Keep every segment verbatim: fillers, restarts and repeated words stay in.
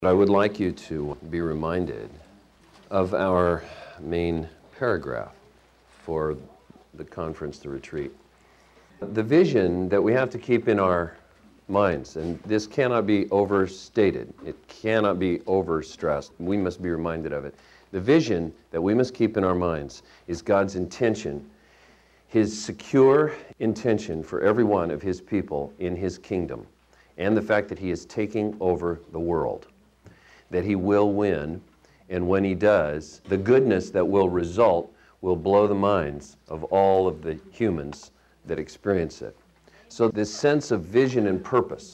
I would like you to be reminded of our main paragraph for the conference, the retreat. The vision that we have to keep in our minds, and this cannot be overstated, it cannot be overstressed, we must be reminded of it. The vision that we must keep in our minds is God's intention, His secure intention for every one of His people in His kingdom, and the fact that He is taking over the world, that He will win, and when He does, the goodness that will result will blow the minds of all of the humans that experience it. So this sense of vision and purpose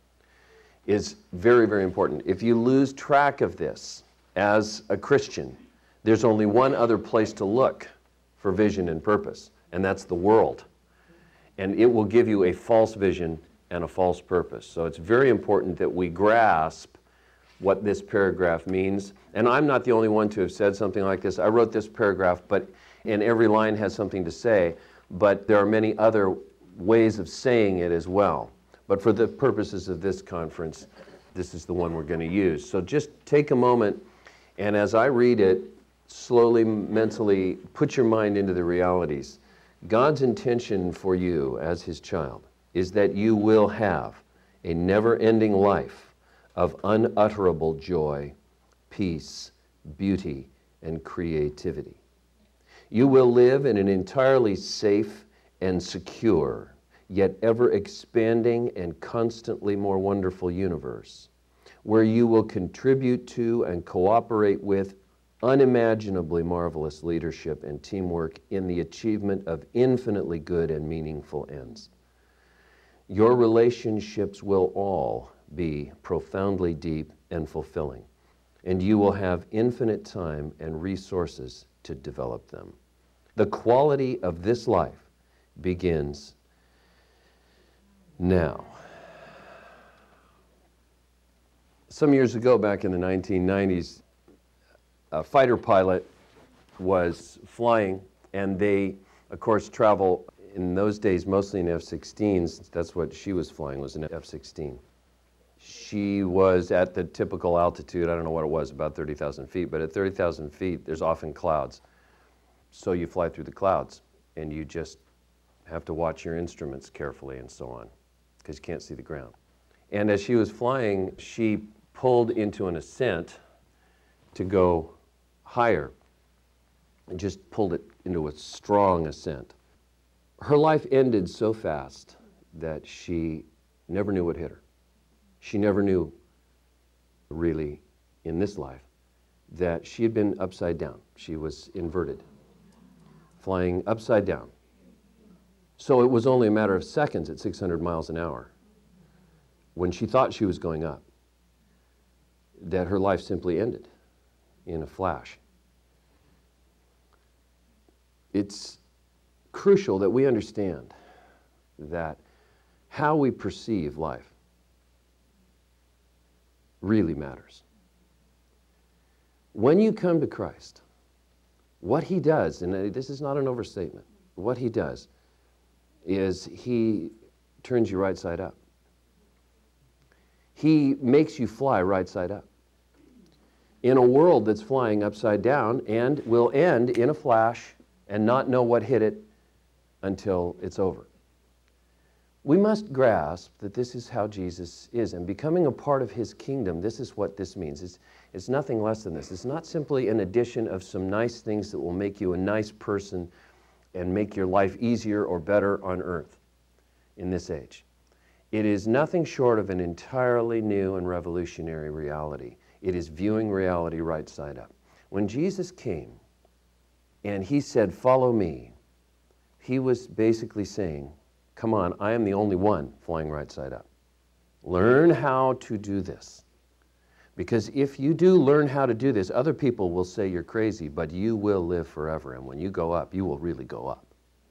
is very, very important. If you lose track of this as a Christian, there's only one other place to look for vision and purpose, and that's the world. And it will give you a false vision and a false purpose. So it's very important that we grasp what this paragraph means. And I'm not the only one to have said something like this. I wrote this paragraph, but and every line has something to say, but there are many other ways of saying it as well. But for the purposes of this conference, this is the one we're going to use. So just take a moment, and as I read it, slowly, mentally put your mind into the realities. God's intention for you as His child is that you will have a never-ending life of unutterable joy, peace, beauty, and creativity. You will live in an entirely safe and secure, yet ever-expanding and constantly more wonderful universe, where you will contribute to and cooperate with unimaginably marvelous leadership and teamwork in the achievement of infinitely good and meaningful ends. Your relationships will all be profoundly deep and fulfilling, and you will have infinite time and resources to develop them. The quality of this life begins now. Some years ago, back in the nineteen nineties, a fighter pilot was flying, and they, of course, travel in those days mostly in F sixteens. That's what she was flying, was an F sixteen. She was at the typical altitude, I don't know what it was, about thirty thousand feet, but at thirty thousand feet, there's often clouds. So you fly through the clouds, and you just have to watch your instruments carefully and so on, because you can't see the ground. And as she was flying, she pulled into an ascent to go higher, and just pulled it into a strong ascent. Her life ended so fast that she never knew what hit her. She never knew, really, in this life, that she had been upside down. She was inverted, flying upside down. So it was only a matter of seconds at six hundred miles an hour, when she thought she was going up, that her life simply ended in a flash. It's crucial that we understand that how we perceive life really matters. When you come to Christ, what He does, and this is not an overstatement, what He does is He turns you right side up. He makes you fly right side up in a world that's flying upside down and will end in a flash and not know what hit it until it's over. We must grasp that this is how Jesus is, and becoming a part of His kingdom, this is what this means. It's, it's nothing less than this. It's not simply an addition of some nice things that will make you a nice person and make your life easier or better on earth in this age. It is nothing short of an entirely new and revolutionary reality. It is viewing reality right side up. When Jesus came and He said, "Follow me," He was basically saying, come on, I am the only one flying right side up. Learn how to do this. Because if you do learn how to do this, other people will say you're crazy, but you will live forever. And when you go up, you will really go up.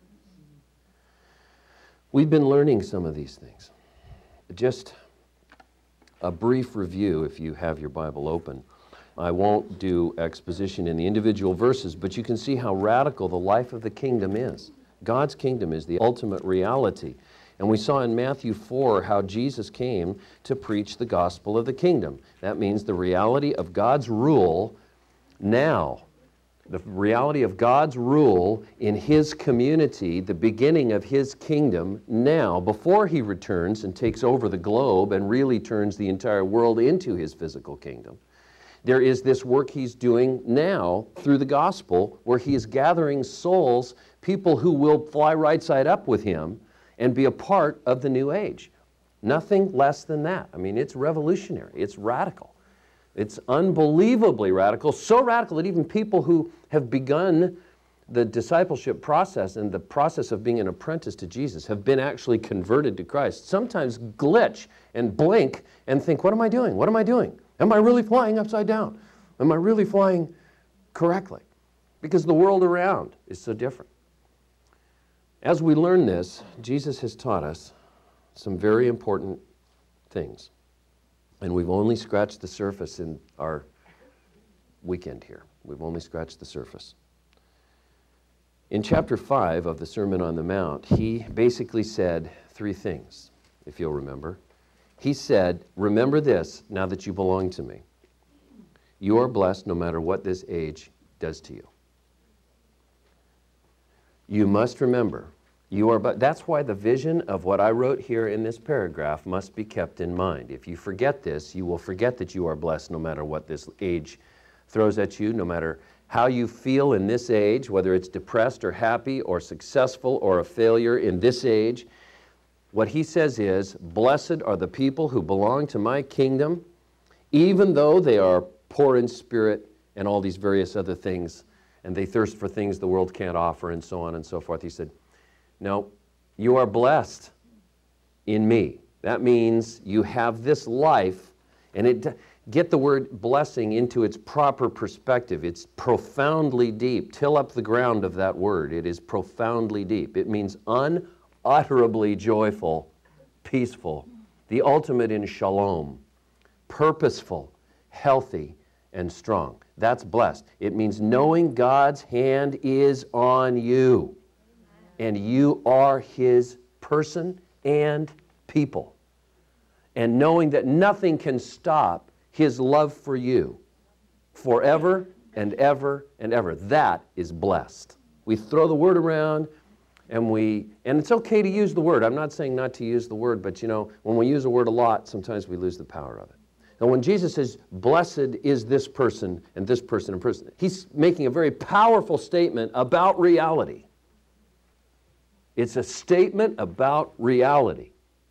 We've been learning some of these things. Just a brief review, if you have your Bible open. I won't do exposition in the individual verses, but you can see how radical the life of the kingdom is. God's kingdom is the ultimate reality. And we saw in Matthew four how Jesus came to preach the gospel of the kingdom. That means the reality of God's rule now. The reality of God's rule in His community, the beginning of His kingdom now, before He returns and takes over the globe and really turns the entire world into His physical kingdom. There is this work He's doing now through the gospel where He is gathering souls, people who will fly right side up with Him and be a part of the new age. Nothing less than that. I mean, it's revolutionary. It's radical. It's unbelievably radical, so radical that even people who have begun the discipleship process and the process of being an apprentice to Jesus have been actually converted to Christ. Sometimes glitch and blink and think, what am I doing? What am I doing? Am I really flying upside down? Am I really flying correctly? Because the world around is so different. As we learn this, Jesus has taught us some very important things. And we've only scratched the surface in our weekend here. We've only scratched the surface. In chapter five of the Sermon on the Mount, he basically said three things, if you'll remember. He said, remember this now that you belong to me. You are blessed no matter what this age does to you. You must remember, you are, but that's why the vision of what I wrote here in this paragraph must be kept in mind. If you forget this, you will forget that you are blessed no matter what this age throws at you, no matter how you feel in this age, whether it's depressed or happy or successful or a failure in this age. What he says is, blessed are the people who belong to my kingdom, even though they are poor in spirit and all these various other things, and they thirst for things the world can't offer and so on and so forth. He said, no, you are blessed in me. That means you have this life, and it, get the word blessing into its proper perspective. It's profoundly deep. Till up the ground of that word. It is profoundly deep. It means unutterably joyful, peaceful, the ultimate in shalom, purposeful, healthy, and strong. That's blessed. It means knowing God's hand is on you. And you are His person and people. And knowing that nothing can stop His love for you forever and ever and ever. That is blessed. We throw the word around and we, and it's okay to use the word. I'm not saying not to use the word, but you know, when we use a word a lot, sometimes we lose the power of it. And when Jesus says, blessed is this person and this person and person, He's making a very powerful statement about reality. It's a statement about reality.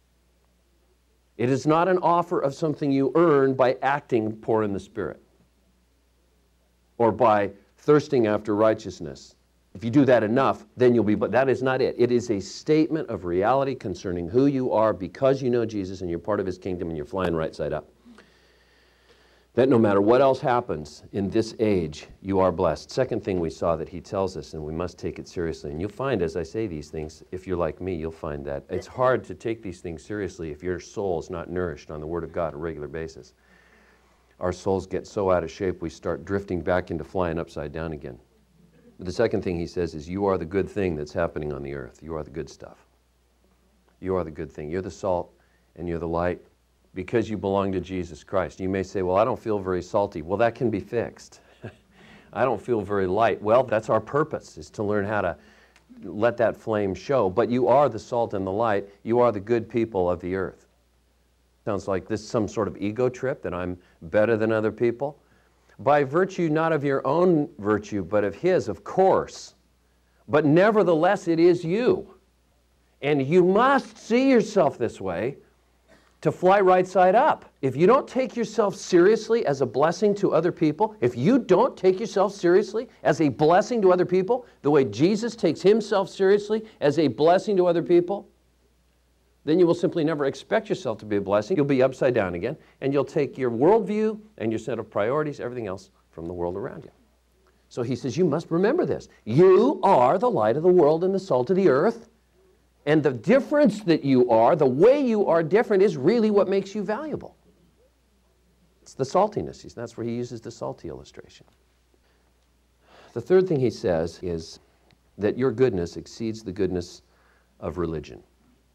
It is not an offer of something you earn by acting poor in the spirit or by thirsting after righteousness. If you do that enough, then you'll be, but that is not it. It is a statement of reality concerning who you are because you know Jesus and you're part of His kingdom and you're flying right side up. That no matter what else happens in this age, you are blessed. Second thing we saw that he tells us, and we must take it seriously. And you'll find as I say these things, if you're like me, you'll find that it's hard to take these things seriously if your soul is not nourished on the Word of God on a regular basis. Our souls get so out of shape, we start drifting back into flying upside down again. But the second thing he says is, you are the good thing that's happening on the earth. You are the good stuff. You are the good thing. You're the salt and you're the light. Because you belong to Jesus Christ. You may say, well, I don't feel very salty. Well, that can be fixed. I don't feel very light. Well, that's our purpose, is to learn how to let that flame show. But you are the salt and the light. You are the good people of the earth. Sounds like this is some sort of ego trip, that I'm better than other people. By virtue not of your own virtue, but of His, of course. But nevertheless, it is you. And you must see yourself this way, to fly right side up. If you don't take yourself seriously as a blessing to other people, if you don't take yourself seriously as a blessing to other people, the way Jesus takes Himself seriously as a blessing to other people, then you will simply never expect yourself to be a blessing. You'll be upside down again, and you'll take your worldview and your set of priorities, everything else, from the world around you. So he says, you must remember this. You are the light of the world and the salt of the earth. And the difference that you are, the way you are different, is really what makes you valuable. It's the saltiness. That's where he uses the salty illustration. The third thing he says is that your goodness exceeds the goodness of religion.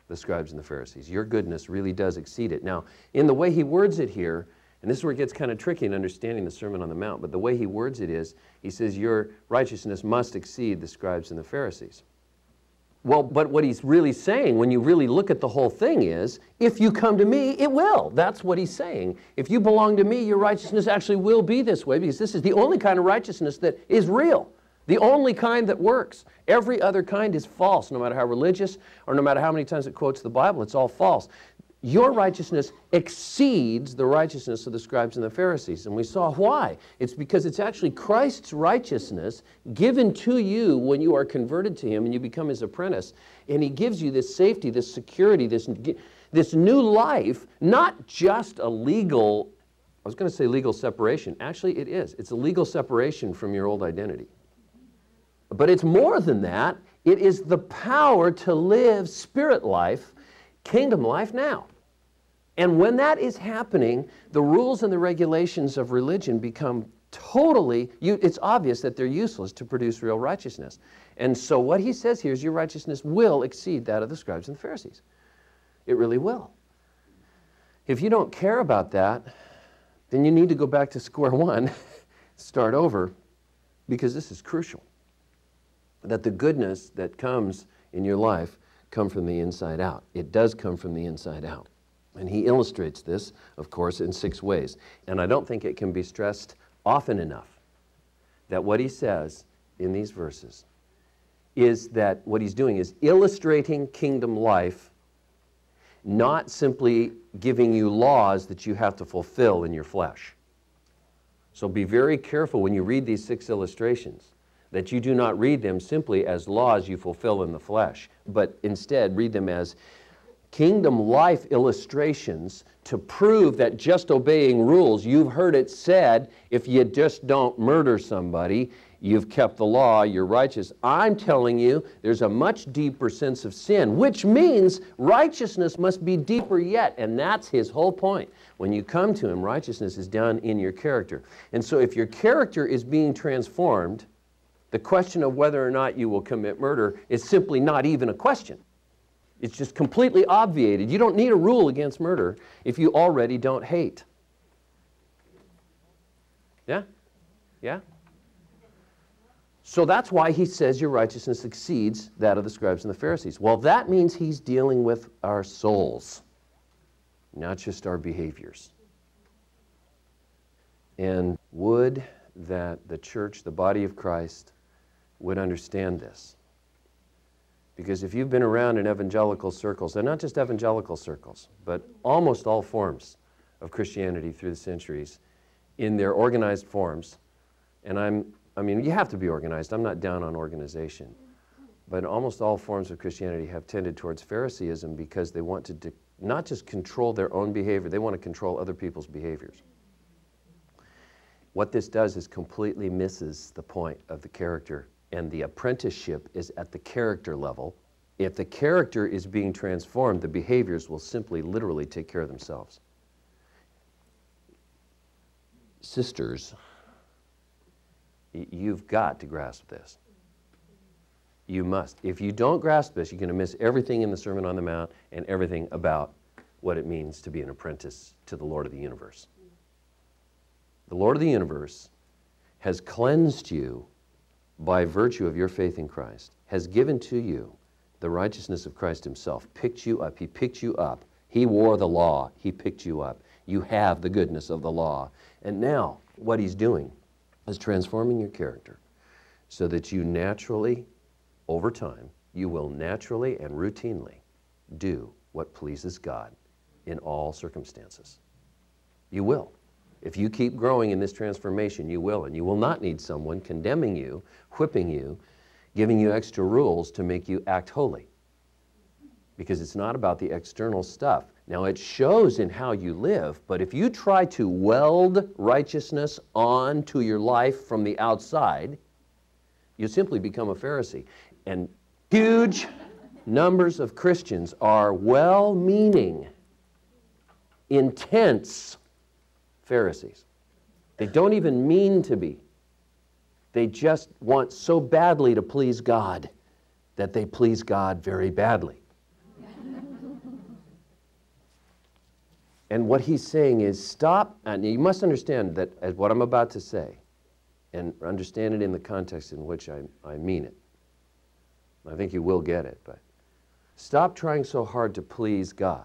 the scribes and the Pharisees. Your goodness really does exceed it. Now, in the way he words it here, and this is where it gets kind of tricky in understanding the Sermon on the Mount, but the way he words it is, he says, your righteousness must exceed the scribes and the Pharisees. Well, but what he's really saying, when you really look at the whole thing, is, if you come to me, it will. That's what he's saying. If you belong to me, your righteousness actually will be this way, because this is the only kind of righteousness that is real. The only kind that works. Every other kind is false, no matter how religious or no matter how many times it quotes the Bible, it's all false. Your righteousness exceeds the righteousness of the scribes and the Pharisees. And we saw why. It's because it's actually Christ's righteousness given to you when you are converted to him and you become his apprentice. And he gives you this safety, this security, this, this new life, not just a legal, I was going to say legal separation. Actually, it is. It's a legal separation from your old identity. But it's more than that. It is the power to live spirit life, kingdom life now. And when that is happening, the rules and the regulations of religion become totally, you, it's obvious that they're useless to produce real righteousness. And so what he says here is your righteousness will exceed that of the scribes and the Pharisees. It really will. If you don't care about that, then you need to go back to square one, start over, because this is crucial. That the goodness that comes in your life come from the inside out. It does come from the inside out. And he illustrates this, of course, in six ways. And I don't think it can be stressed often enough that what he says in these verses is that what he's doing is illustrating kingdom life, not simply giving you laws that you have to fulfill in your flesh. So be very careful when you read these six illustrations that you do not read them simply as laws you fulfill in the flesh, but instead read them as kingdom life illustrations to prove that just obeying rules, you've heard it said, if you just don't murder somebody, you've kept the law, you're righteous. I'm telling you, there's a much deeper sense of sin, which means righteousness must be deeper yet, and that's his whole point. When you come to him, righteousness is down in your character. And so if your character is being transformed, the question of whether or not you will commit murder is simply not even a question. It's just completely obviated. You don't need a rule against murder if you already don't hate. Yeah? Yeah? So that's why he says your righteousness exceeds that of the scribes and the Pharisees. Well, that means he's dealing with our souls, not just our behaviors. And would that the church, the body of Christ, would understand this. Because if you've been around in evangelical circles, and not just evangelical circles, but almost all forms of Christianity through the centuries, in their organized forms, and I'm, I mean, you have to be organized. I'm not down on organization. But almost all forms of Christianity have tended towards Phariseeism because they want to not just control their own behavior, they want to control other people's behaviors. What this does is completely misses the point of the character, and the apprenticeship is at the character level. If the character is being transformed, the behaviors will simply literally take care of themselves. Sisters, you've got to grasp this. You must. If you don't grasp this, you're going to miss everything in the Sermon on the Mount and everything about what it means to be an apprentice to the Lord of the universe. The Lord of the universe has cleansed you by virtue of your faith in Christ, has given to you the righteousness of Christ himself, picked you up. He picked you up. He wore the law. He picked you up. You have the goodness of the law. And now what he's doing is transforming your character so that you naturally, over time, you will naturally and routinely do what pleases God in all circumstances. You will. If you keep growing in this transformation, you will, and you will not need someone condemning you, whipping you, giving you extra rules to make you act holy. Because it's not about the external stuff. Now, it shows in how you live, but if you try to weld righteousness onto your life from the outside, you simply become a Pharisee. And huge numbers of Christians are well-meaning, intense Pharisees. They don't even mean to be. They just want so badly to please God that they please God very badly. And what he's saying is stop, and you must understand that as what I'm about to say, and understand it in the context in which I, I mean it. I think you will get it, but stop trying so hard to please God.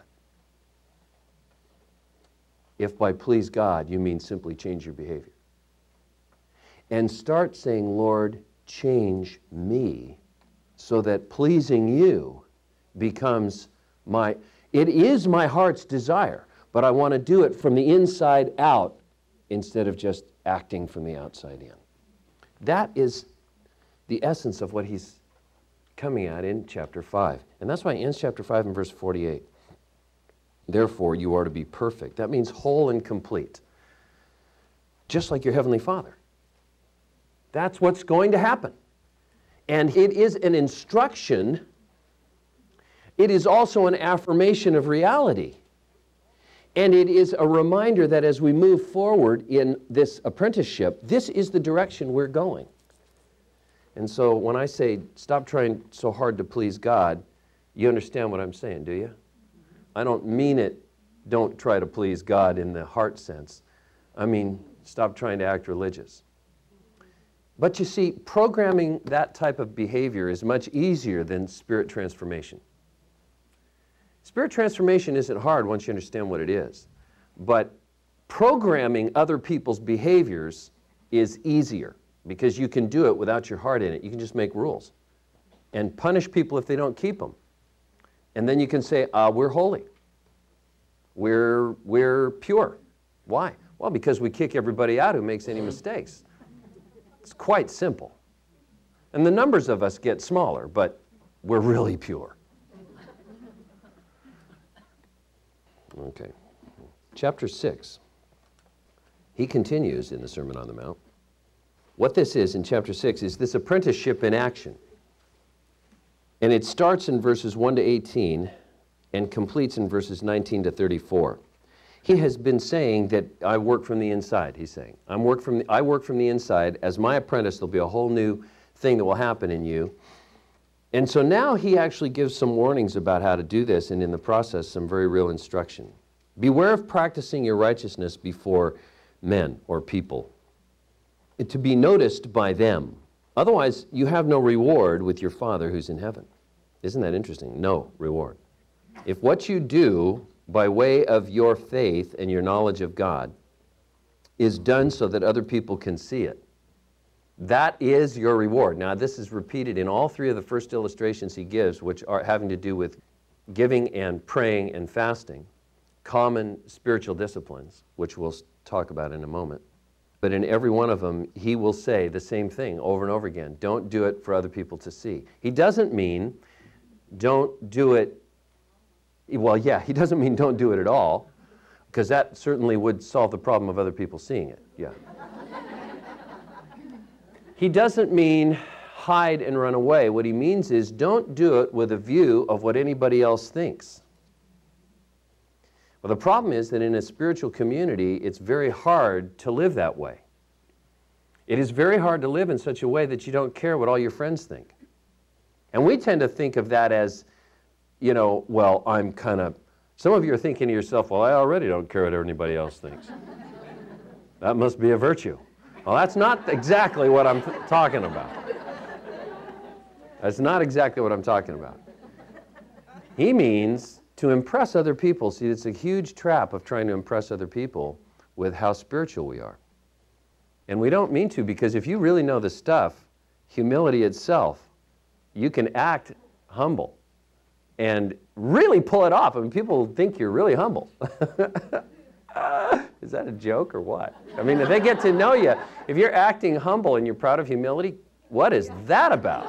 If by please God you mean simply change your behavior. And start saying, Lord, change me so that pleasing you becomes my, it is my heart's desire, but I want to do it from the inside out instead of just acting from the outside in. That is the essence of what he's coming at in chapter five. And that's why he ends chapter five in verse forty-eight. Therefore, you are to be perfect. That means whole and complete, just like your Heavenly Father. That's what's going to happen. And it is an instruction. It is also an affirmation of reality. And it is a reminder that as we move forward in this apprenticeship, this is the direction we're going. And so when I say stop trying so hard to please God, you understand what I'm saying, do you? I don't mean it, don't try to please God in the heart sense. I mean, stop trying to act religious. But you see, programming that type of behavior is much easier than spirit transformation. Spirit transformation isn't hard once you understand what it is. But programming other people's behaviors is easier because you can do it without your heart in it. You can just make rules and punish people if they don't keep them. And then you can say, uh, we're holy. We're, we're pure. Why? Well, because we kick everybody out who makes any mistakes. It's quite simple. And the numbers of us get smaller, but we're really pure. Okay. Chapter six. He continues in the Sermon on the Mount. What this is in chapter six is this apprenticeship in action. And it starts in verses one to eighteen and completes in verses nineteen to thirty-four. He has been saying that I work from the inside, he's saying. I'm work from the, I work from the inside. As my apprentice, there'll be a whole new thing that will happen in you. And so now he actually gives some warnings about how to do this, and in the process, some very real instruction. Beware of practicing your righteousness before men or people, to be noticed by them. Otherwise, you have no reward with your Father who's in heaven. Isn't that interesting? No reward. If what you do by way of your faith and your knowledge of God is done so that other people can see it, that is your reward. Now, this is repeated in all three of the first illustrations he gives, which are having to do with giving and praying and fasting, common spiritual disciplines, which we'll talk about in a moment. But in every one of them, he will say the same thing over and over again. Don't do it for other people to see. He doesn't mean don't do it, well, yeah, he doesn't mean don't do it at all, because that certainly would solve the problem of other people seeing it, yeah. He doesn't mean hide and run away. What he means is don't do it with a view of what anybody else thinks. Well, the problem is that in a spiritual community, it's very hard to live that way. It is very hard to live in such a way that you don't care what all your friends think. And we tend to think of that as, you know, well, I'm kind of, some of you are thinking to yourself, well, I already don't care what anybody else thinks. That must be a virtue. Well, that's not exactly what I'm talking about. That's not exactly what I'm talking about. He means to impress other people. See, it's a huge trap of trying to impress other people with how spiritual we are. And we don't mean to, because if you really know the stuff, humility itself, you can act humble and really pull it off. I mean, people think you're really humble. Is that a joke or what? I mean, if they get to know you, if you're acting humble and you're proud of humility, what is that about?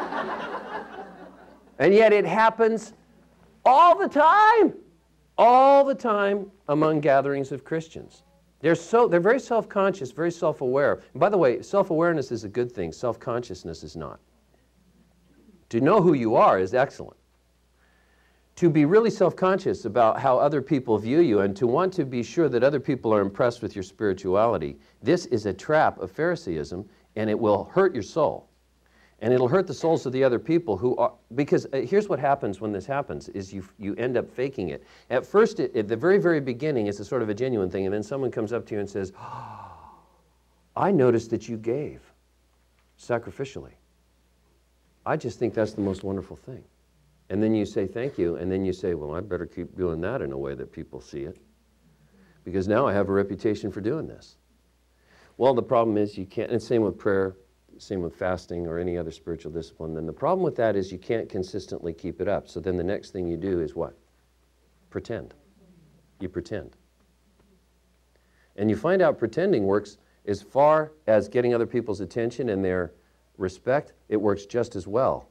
And yet it happens all the time, all the time among gatherings of Christians. They're, so, they're very self-conscious, very self-aware. And by the way, self-awareness is a good thing. Self-consciousness is not. To know who you are is excellent. To be really self-conscious about how other people view you and to want to be sure that other people are impressed with your spirituality, this is a trap of Phariseeism, and it will hurt your soul. And it'll hurt the souls of the other people who are, because uh, here's what happens when this happens, is you, you end up faking it. At first, it, at the very, very beginning, it's a sort of a genuine thing, and then someone comes up to you and says, oh, I noticed that you gave sacrificially. I just think that's the most wonderful thing. And then you say thank you, and then you say, well, I better keep doing that in a way that people see it, because now I have a reputation for doing this. Well, the problem is you can't, and same with prayer, same with fasting or any other spiritual discipline. Then the problem with that is you can't consistently keep it up. So then the next thing you do is what? Pretend. You pretend. And you find out pretending works as far as getting other people's attention and their respect, it works just as well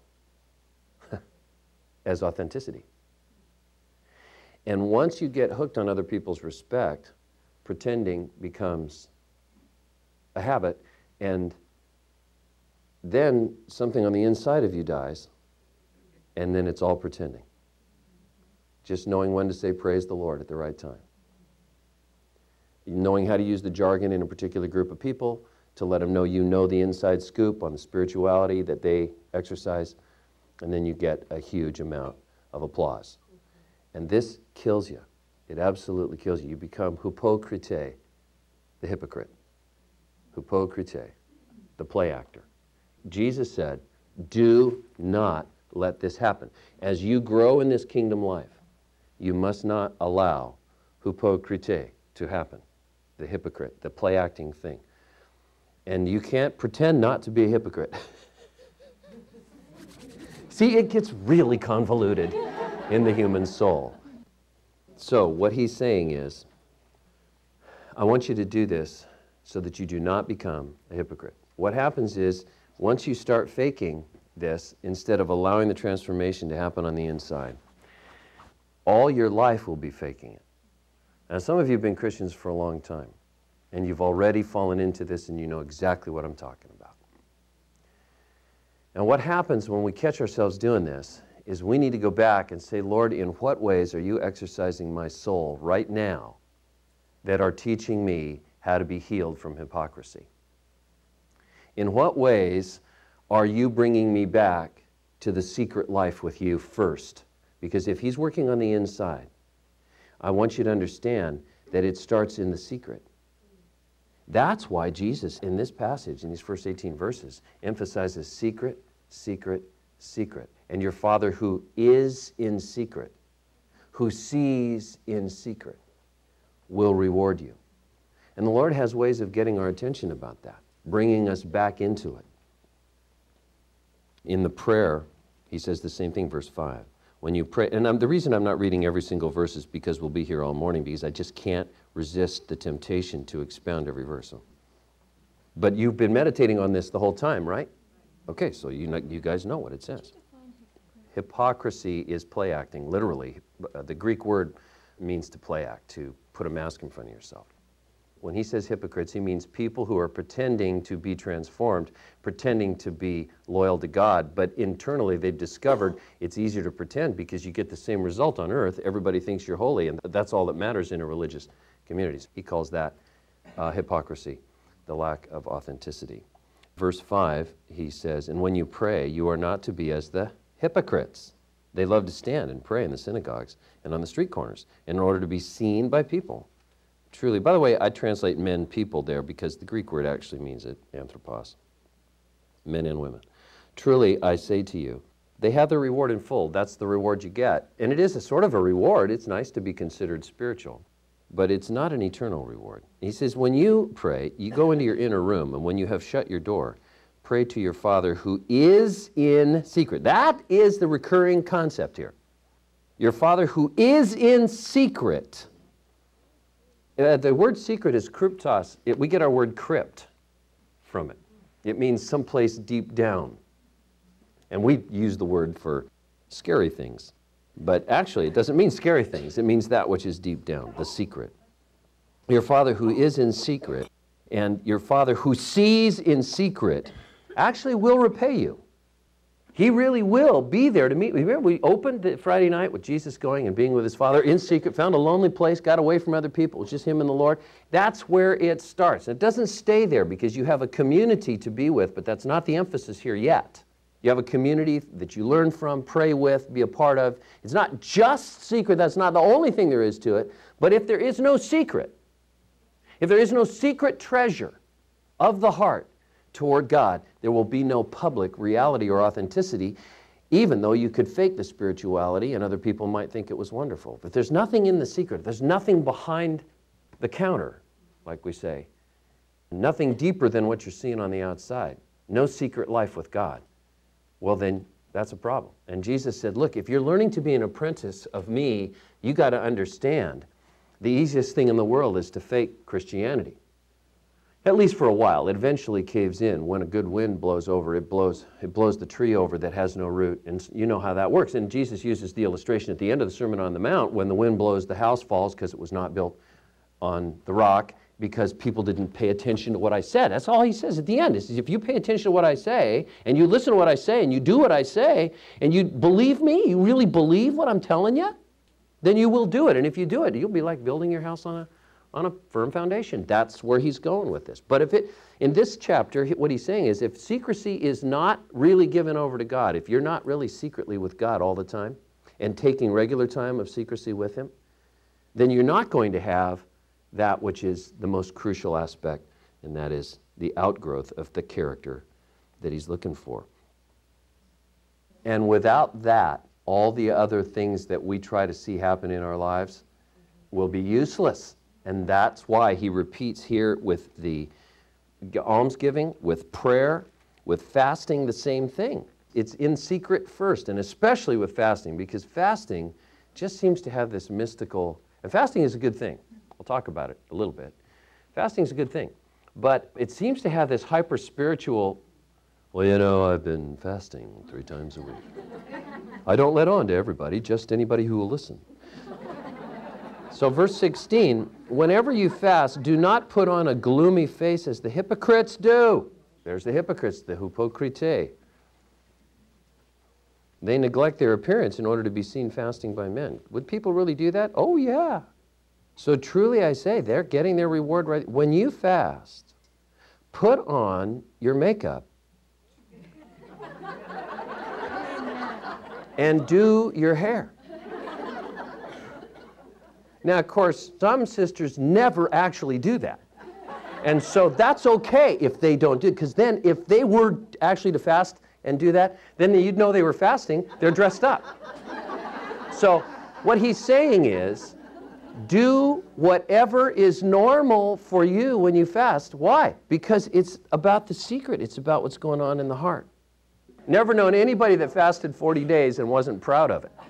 as authenticity. And once you get hooked on other people's respect, pretending becomes a habit, and then something on the inside of you dies, and then it's all pretending. Just knowing when to say praise the Lord at the right time. Knowing how to use the jargon in a particular group of people to let them know you know the inside scoop on the spirituality that they exercise, and then you get a huge amount of applause. And this kills you. It absolutely kills you. You become hypocrite, the hypocrite. Hypocrite, the play actor. Jesus said, do not let this happen. As you grow in this kingdom life, you must not allow hypocrite to happen, the hypocrite, the play acting thing. And you can't pretend not to be a hypocrite. See, it gets really convoluted in the human soul. So what he's saying is, I want you to do this so that you do not become a hypocrite. What happens is, once you start faking this, instead of allowing the transformation to happen on the inside, all your life will be faking it. Now, some of you have been Christians for a long time, and you've already fallen into this, and you know exactly what I'm talking about. And what happens when we catch ourselves doing this is we need to go back and say, Lord, in what ways are you exercising my soul right now that are teaching me how to be healed from hypocrisy? In what ways are you bringing me back to the secret life with you first? Because if he's working on the inside, I want you to understand that it starts in the secret. That's why Jesus, in this passage, in these first eighteen verses, emphasizes secret, secret, secret. And your Father who is in secret, who sees in secret, will reward you. And the Lord has ways of getting our attention about that, bringing us back into it. In the prayer, he says the same thing, verse five. When you pray, and I'm, the reason I'm not reading every single verse is because we'll be here all morning, because I just can't resist the temptation to expound every verse. But you've been meditating on this the whole time, right? Okay, so you, know, you guys know what it says. Hypocrisy is play acting, literally. Uh, the Greek word means to play act, to put a mask in front of yourself. When he says hypocrites, he means people who are pretending to be transformed, pretending to be loyal to God, but internally they've discovered it's easier to pretend because you get the same result on earth. Everybody thinks you're holy, and that's all that matters in a religious communities. He calls that uh, hypocrisy, the lack of authenticity. Verse five, he says, and when you pray, you are not to be as the hypocrites. They love to stand and pray in the synagogues and on the street corners in order to be seen by people. Truly, by the way, I translate men, people there because the Greek word actually means it, anthropos, men and women. Truly, I say to you, they have their reward in full. That's the reward you get. And it is a sort of a reward. It's nice to be considered spiritual, but it's not an eternal reward. He says, when you pray, you go into your inner room, and when you have shut your door, pray to your Father who is in secret. That is the recurring concept here. Your Father who is in secret. Uh, the word secret is kryptos. It, we get our word crypt from it. It means someplace deep down. And we use the word for scary things. But actually, it doesn't mean scary things. It means that which is deep down, the secret. Your Father who is in secret, and your Father who sees in secret, actually will repay you. He really will be there to meet. Remember, we opened the Friday night with Jesus going and being with his Father in secret, found a lonely place, got away from other people. It was just him and the Lord. That's where it starts. It doesn't stay there because you have a community to be with, but that's not the emphasis here yet. You have a community that you learn from, pray with, be a part of. It's not just secret. That's not the only thing there is to it. But if there is no secret, if there is no secret treasure of the heart toward God, there will be no public reality or authenticity, even though you could fake the spirituality and other people might think it was wonderful. But there's nothing in the secret. There's nothing behind the counter, like we say. Nothing deeper than what you're seeing on the outside. No secret life with God. Well, then that's a problem. And Jesus said, look, if you're learning to be an apprentice of me, you got to understand the easiest thing in the world is to fake Christianity. At least for a while. It eventually caves in. When a good wind blows over, it blows, it blows the tree over that has no root. And you know how that works. And Jesus uses the illustration at the end of the Sermon on the Mount. When the wind blows, the house falls because it was not built on the rock, because people didn't pay attention to what I said. That's all he says at the end. He says, if you pay attention to what I say, and you listen to what I say, and you do what I say, and you believe me, you really believe what I'm telling you, then you will do it. And if you do it, you'll be like building your house on a, on a firm foundation. That's where he's going with this. But if it, in this chapter, what he's saying is, if secrecy is not really given over to God, if you're not really secretly with God all the time, and taking regular time of secrecy with him, then you're not going to have that which is the most crucial aspect, and that is the outgrowth of the character that he's looking for. And without that, all the other things that we try to see happen in our lives will be useless. And that's why he repeats here with the almsgiving, with prayer, with fasting, the same thing. It's in secret first, and especially with fasting, because fasting just seems to have this mystical, and fasting is a good thing. We'll talk about it a little bit. Fasting is a good thing. But it seems to have this hyper-spiritual, well, you know, I've been fasting three times a week. I don't let on to everybody, just anybody who will listen. So verse sixteen, whenever you fast, do not put on a gloomy face as the hypocrites do. There's the hypocrites, the hypocrite. They neglect their appearance in order to be seen fasting by men. Would people really do that? Oh, yeah. So truly I say, they're getting their reward right. When you fast, put on your makeup and do your hair. Now, of course, some sisters never actually do that. And so that's okay if they don't do it, because then if they were actually to fast and do that, then you'd know they were fasting. They're dressed up. So what he's saying is, do whatever is normal for you when you fast. Why? Because it's about the secret. It's about what's going on in the heart. Never known anybody that fasted forty days and wasn't proud of it.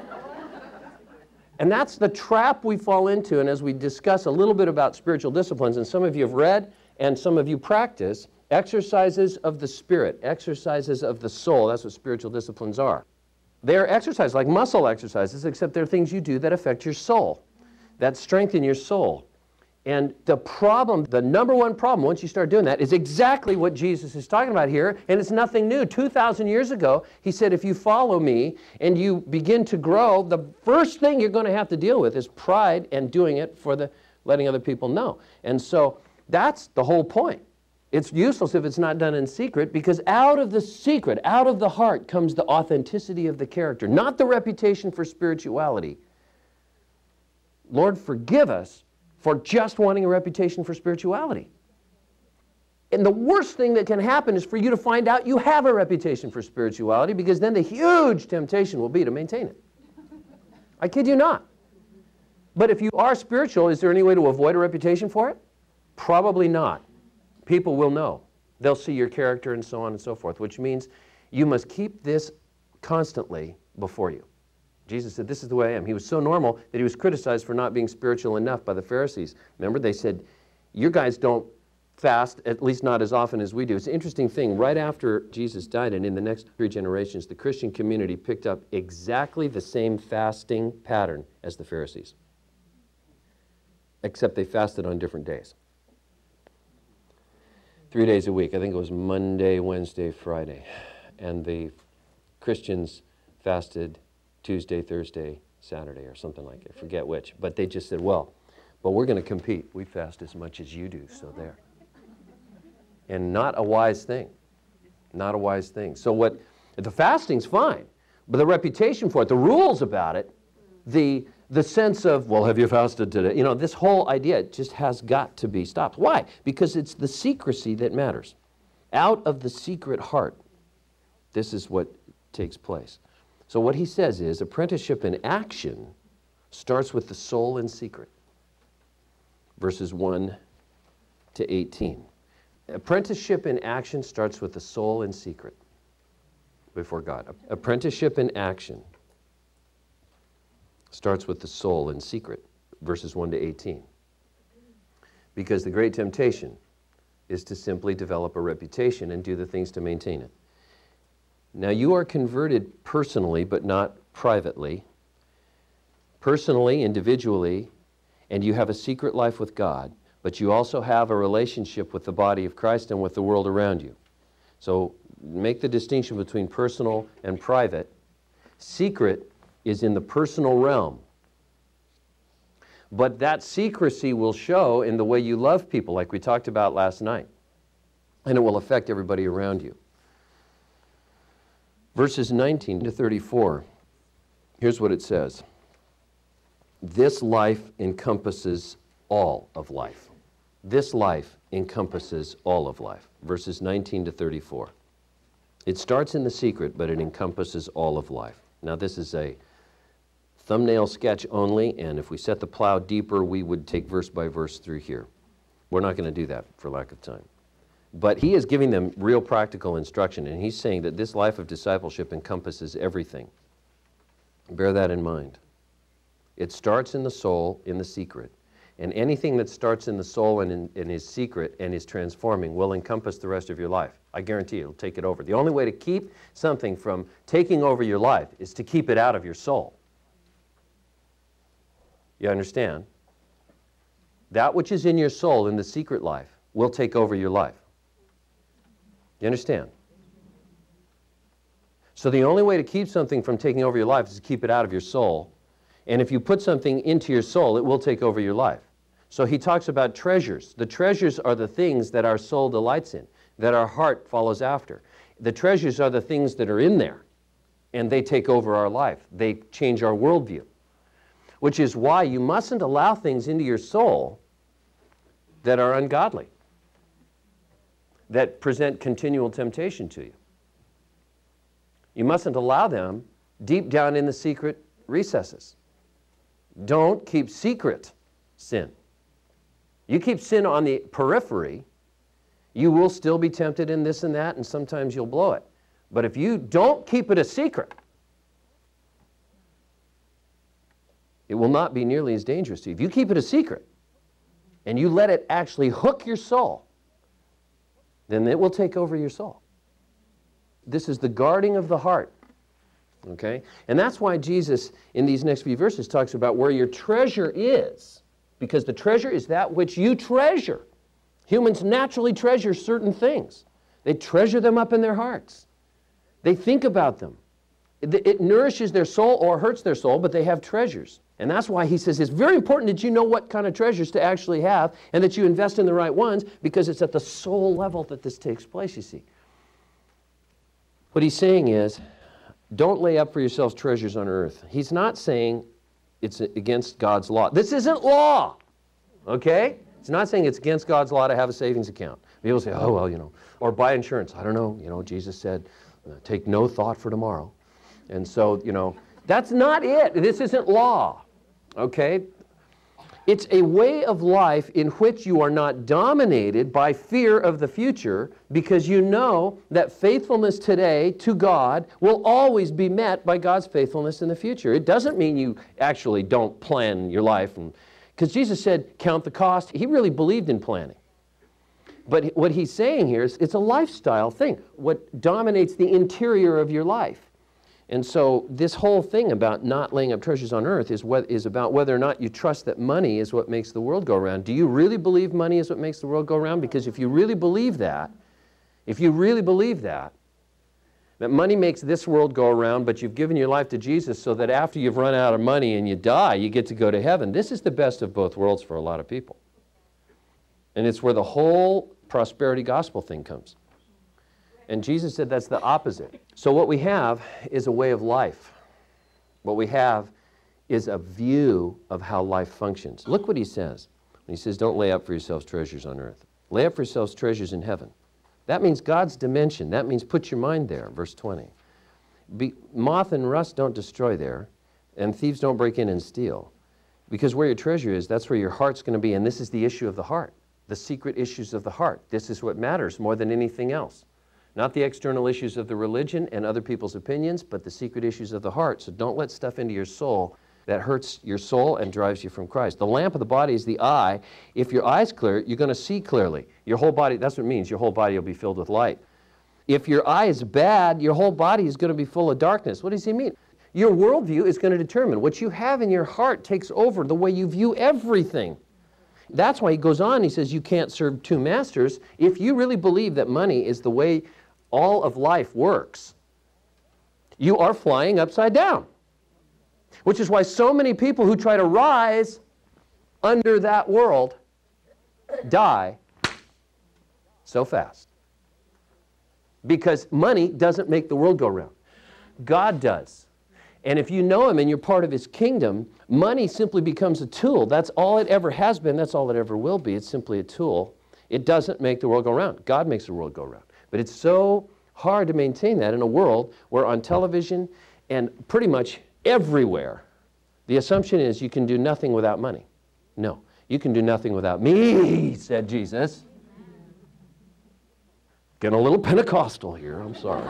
And that's the trap we fall into. And as we discuss a little bit about spiritual disciplines, and some of you have read and some of you practice, exercises of the spirit, exercises of the soul. That's what spiritual disciplines are. They're exercises like muscle exercises, except they're things you do that affect your soul, that strengthen your soul. And the problem, the number one problem, once you start doing that, is exactly what Jesus is talking about here, and it's nothing new. two thousand years ago, he said, if you follow me and you begin to grow, the first thing you're going to have to deal with is pride and doing it for the letting other people know. And so that's the whole point. It's useless if it's not done in secret, because out of the secret, out of the heart, comes the authenticity of the character, not the reputation for spirituality. Lord, forgive us for just wanting a reputation for spirituality. And the worst thing that can happen is for you to find out you have a reputation for spirituality, because then the huge temptation will be to maintain it. I kid you not. But if you are spiritual, is there any way to avoid a reputation for it? Probably not. People will know. They'll see your character and so on and so forth, which means you must keep this constantly before you. Jesus said, this is the way I am. He was so normal that he was criticized for not being spiritual enough by the Pharisees. Remember, they said, you guys don't fast, at least not as often as we do. It's an interesting thing. Right after Jesus died, and in the next three generations, the Christian community picked up exactly the same fasting pattern as the Pharisees, except they fasted on different days. Three days a week. I think it was Monday, Wednesday, Friday. And the Christians fasted Tuesday, Thursday, Saturday, or something like that. I forget which. But they just said, well, but we're going to compete. We fast as much as you do, so there. And not a wise thing. Not a wise thing. So what, The fasting's fine, but the reputation for it, the rules about it, the, the sense of, well, have you fasted today? You know, this whole idea just has got to be stopped. Why? Because it's the secrecy that matters. Out of the secret heart, this is what takes place. So what he says is, apprenticeship in action starts with the soul in secret. Verses one to eighteen. Apprenticeship in action starts with the soul in secret before God. Apprenticeship in action starts with the soul in secret, verses one to eighteen. Because the great temptation is to simply develop a reputation and do the things to maintain it. Now, you are converted personally, but not privately. Personally, individually, and you have a secret life with God, but you also have a relationship with the body of Christ and with the world around you. So make the distinction between personal and private. Secret is in the personal realm. But that secrecy will show in the way you love people, like we talked about last night. And it will affect everybody around you. Verses nineteen to thirty-four, here's what it says. This life encompasses all of life. This life encompasses all of life. Verses nineteen to thirty-four. It starts in the secret, but it encompasses all of life. Now, this is a thumbnail sketch only, and if we set the plow deeper, we would take verse by verse through here. We're not going to do that for lack of time. But he is giving them real practical instruction, and he's saying that this life of discipleship encompasses everything. Bear that in mind. It starts in the soul, in the secret. And anything that starts in the soul and in, in his secret and is transforming will encompass the rest of your life. I guarantee you, it'll take it over. The only way to keep something from taking over your life is to keep it out of your soul. You understand? That which is in your soul in the secret life will take over your life. You understand? So the only way to keep something from taking over your life is to keep it out of your soul. And if you put something into your soul, it will take over your life. So he talks about treasures. The treasures are the things that our soul delights in, that our heart follows after. The treasures are the things that are in there, and they take over our life. They change our worldview, which is why you mustn't allow things into your soul that are ungodly, that present continual temptation to you. You mustn't allow them deep down in the secret recesses. Don't keep secret sin. You keep sin on the periphery, you will still be tempted in this and that, and sometimes you'll blow it. But if you don't keep it a secret, it will not be nearly as dangerous to you. If you keep it a secret, and you let it actually hook your soul, then it will take over your soul. This is the guarding of the heart. Okay? And that's why Jesus, in these next few verses, talks about where your treasure is. Because the treasure is that which you treasure. Humans naturally treasure certain things. They treasure them up in their hearts. They think about them. It, it nourishes their soul or hurts their soul, but they have treasures. And that's why he says it's very important that you know what kind of treasures to actually have and that you invest in the right ones, because it's at the soul level that this takes place, you see. What he's saying is, don't lay up for yourselves treasures on earth. He's not saying it's against God's law. This isn't law, okay? It's not saying it's against God's law to have a savings account. People say, oh, well, you know, or buy insurance. I don't know, you know, Jesus said, take no thought for tomorrow. And so, you know, that's not it. This isn't law, okay? It's a way of life in which you are not dominated by fear of the future, because you know that faithfulness today to God will always be met by God's faithfulness in the future. It doesn't mean you actually don't plan your life, and because Jesus said, count the cost. He really believed in planning. But what he's saying here is it's a lifestyle thing. What dominates the interior of your life. And so this whole thing about not laying up treasures on earth is, what, is about whether or not you trust that money is what makes the world go around. Do you really believe money is what makes the world go around? Because if you really believe that, if you really believe that, that money makes this world go around, but you've given your life to Jesus so that after you've run out of money and you die, you get to go to heaven. This is the best of both worlds for a lot of people. And it's where the whole prosperity gospel thing comes. And Jesus said that's the opposite. So what we have is a way of life. What we have is a view of how life functions. Look what he says. He says, don't lay up for yourselves treasures on earth. Lay up for yourselves treasures in heaven. That means God's dimension. That means put your mind there, verse twenty. Be, moth and rust don't destroy there, and thieves don't break in and steal. Because where your treasure is, that's where your heart's going to be, and this is the issue of the heart, the secret issues of the heart. This is what matters more than anything else. Not the external issues of the religion and other people's opinions, but the secret issues of the heart. So don't let stuff into your soul that hurts your soul and drives you from Christ. The lamp of the body is the eye. If your eye's clear, you're going to see clearly. Your whole body, that's what it means, your whole body will be filled with light. If your eye is bad, your whole body is going to be full of darkness. What does he mean? Your worldview is going to determine. What you have in your heart takes over the way you view everything. That's why he goes on, he says you can't serve two masters. If you really believe that money is the way all of life works, you are flying upside down. Which is why so many people who try to rise under that world die so fast. Because money doesn't make the world go round. God does. And if you know him and you're part of his kingdom, money simply becomes a tool. That's all it ever has been. That's all it ever will be. It's simply a tool. It doesn't make the world go round. God makes the world go round. But it's so hard to maintain that in a world where on television and pretty much everywhere, the assumption is you can do nothing without money. No, you can do nothing without me, said Jesus. Getting a little Pentecostal here, I'm sorry.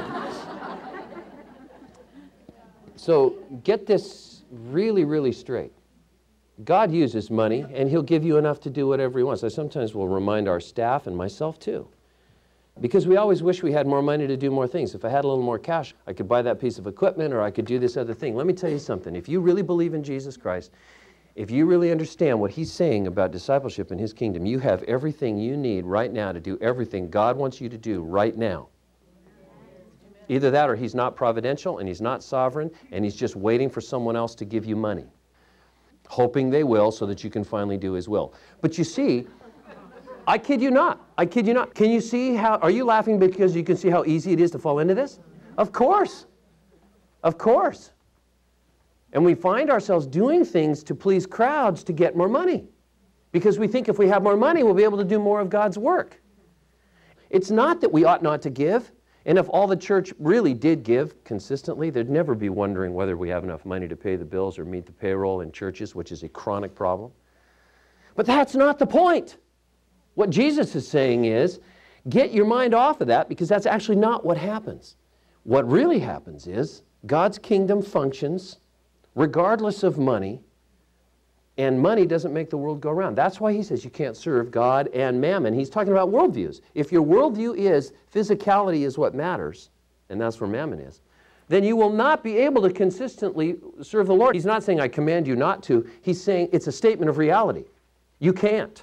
So get this really, really straight. God uses money, and he'll give you enough to do whatever he wants. I sometimes will remind our staff and myself too, because we always wish we had more money to do more things. If I had a little more cash, I could buy that piece of equipment, or I could do this other thing. Let me tell you something. If you really believe in Jesus Christ, if you really understand what he's saying about discipleship in his kingdom, you have everything you need right now to do everything God wants you to do right now. Either that or he's not providential and he's not sovereign and he's just waiting for someone else to give you money, hoping they will so that you can finally do his will. But you see, I kid you not. I kid you not. Can you see how, are you laughing because you can see how easy it is to fall into this? Of course. Of course. And we find ourselves doing things to please crowds to get more money. Because we think if we have more money, we'll be able to do more of God's work. It's not that we ought not to give. And if all the church really did give consistently, there'd never be wondering whether we have enough money to pay the bills or meet the payroll in churches, which is a chronic problem. But that's not the point. What Jesus is saying is, get your mind off of that, because that's actually not what happens. What really happens is, God's kingdom functions regardless of money, and money doesn't make the world go round. That's why he says you can't serve God and mammon. He's talking about worldviews. If your worldview is physicality is what matters, and that's where mammon is, then you will not be able to consistently serve the Lord. He's not saying I command you not to. He's saying it's a statement of reality. You can't.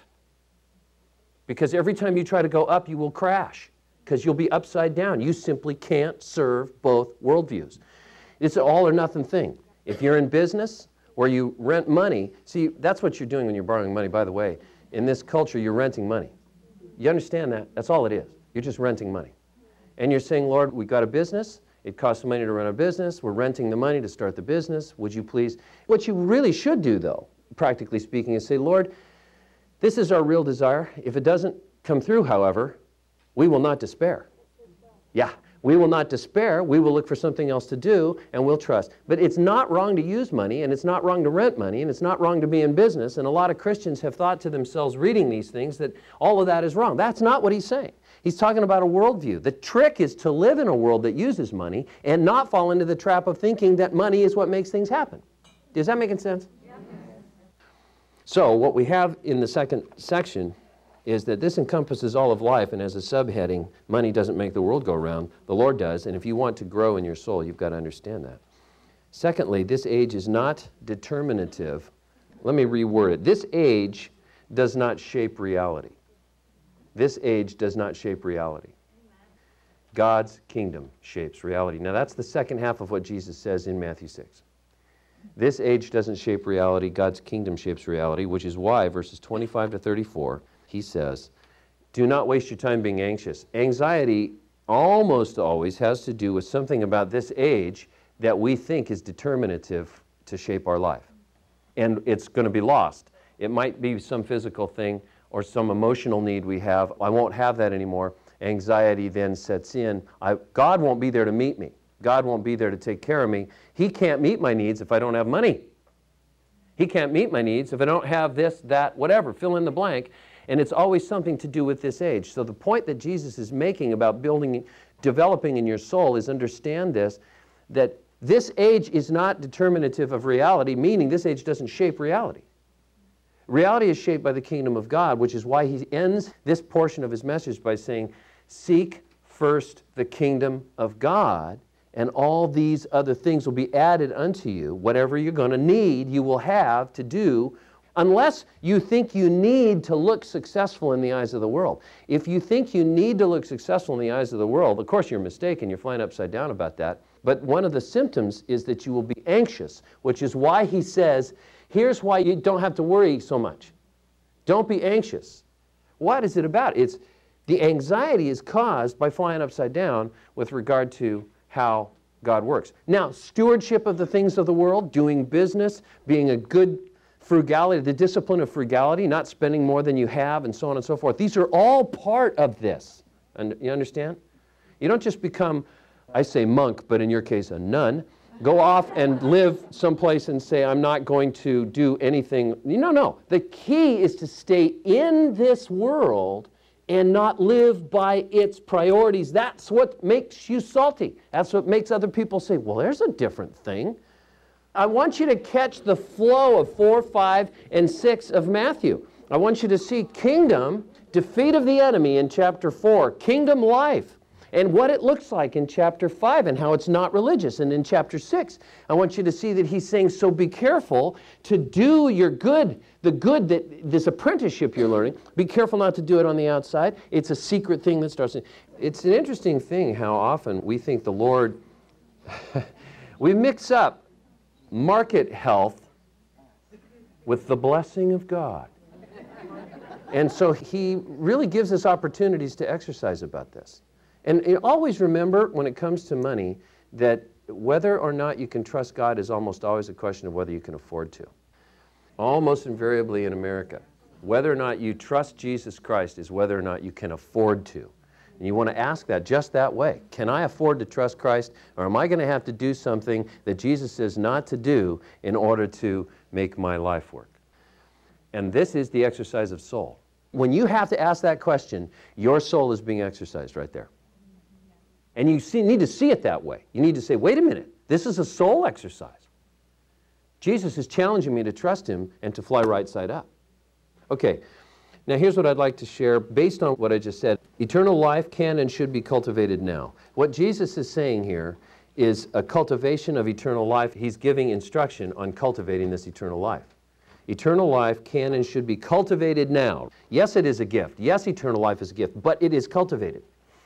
Because every time you try to go up, you will crash, because you'll be upside down. You simply can't serve both worldviews. It's an all or nothing thing. If you're in business where you rent money, see, that's what you're doing when you're borrowing money, by the way. In this culture, you're renting money. You understand that? That's all it is. You're just renting money. And you're saying, Lord, we got a business. It costs money to run a business. We're renting the money to start the business. Would you please? What you really should do, though, practically speaking, is say, Lord, this is our real desire. If it doesn't come through, however, we will not despair. Yeah, we will not despair. We will look for something else to do, and we'll trust. But it's not wrong to use money, and it's not wrong to rent money, and it's not wrong to be in business. And a lot of Christians have thought to themselves, reading these things, that all of that is wrong. That's not what he's saying. He's talking about a worldview. The trick is to live in a world that uses money and not fall into the trap of thinking that money is what makes things happen. Is that making sense? So what we have in the second section is that this encompasses all of life, and as a subheading, money doesn't make the world go round. The Lord does, and if you want to grow in your soul, you've got to understand that. Secondly, this age is not determinative. Let me reword it. This age does not shape reality. This age does not shape reality. God's kingdom shapes reality. Now that's the second half of what Jesus says in Matthew six. This age doesn't shape reality, God's kingdom shapes reality, which is why verses twenty-five to thirty-four, he says, do not waste your time being anxious. Anxiety almost always has to do with something about this age that we think is determinative to shape our life. And it's going to be lost. It might be some physical thing or some emotional need we have. I won't have that anymore. Anxiety then sets in. I, God won't be there to meet me. God won't be there to take care of me. He can't meet my needs if I don't have money. He can't meet my needs if I don't have this, that, whatever, fill in the blank. And it's always something to do with this age. So the point that Jesus is making about building, developing in your soul is understand this, that this age is not determinative of reality, meaning this age doesn't shape reality. Reality is shaped by the kingdom of God, which is why he ends this portion of his message by saying, seek first the kingdom of God, and all these other things will be added unto you. Whatever you're going to need, you will have to do, unless you think you need to look successful in the eyes of the world. If you think you need to look successful in the eyes of the world, of course you're mistaken, you're flying upside down about that. But one of the symptoms is that you will be anxious, which is why he says, here's why you don't have to worry so much. Don't be anxious. What is it about? It's the anxiety is caused by flying upside down with regard to how God works. Now, stewardship of the things of the world, doing business, being a good frugality, the discipline of frugality, not spending more than you have, and so on and so forth. These are all part of this. And you understand? You don't just become, I say monk, but in your case a nun, go off and live someplace and say, I'm not going to do anything. No, no. The key is to stay in this world and not live by its priorities. That's what makes you salty. That's what makes other people say, well, there's a different thing. I want you to catch the flow of four, five, and six of Matthew. I want you to see kingdom, defeat of the enemy in chapter four, kingdom life, and what it looks like in chapter five and how it's not religious. And in chapter six, I want you to see that he's saying, so be careful to do your good, the good that this apprenticeship you're learning. Be careful not to do it on the outside. It's a secret thing that starts. It's an interesting thing how often we think the Lord, we mix up market health with the blessing of God. And so he really gives us opportunities to exercise about this. And, and always remember, when it comes to money, that whether or not you can trust God is almost always a question of whether you can afford to. Almost invariably in America, whether or not you trust Jesus Christ is whether or not you can afford to. And you want to ask that just that way. Can I afford to trust Christ, or am I going to have to do something that Jesus says not to do in order to make my life work? And this is the exercise of soul. When you have to ask that question, your soul is being exercised right there. And you see, need to see it that way. You need to say, wait a minute, this is a soul exercise. Jesus is challenging me to trust him and to fly right side up. Okay, now here's what I'd like to share based on what I just said. Eternal life can and should be cultivated now. What Jesus is saying here is a cultivation of eternal life. He's giving instruction on cultivating this eternal life. Eternal life can and should be cultivated now. Yes, it is a gift. Yes, eternal life is a gift, but it is cultivated.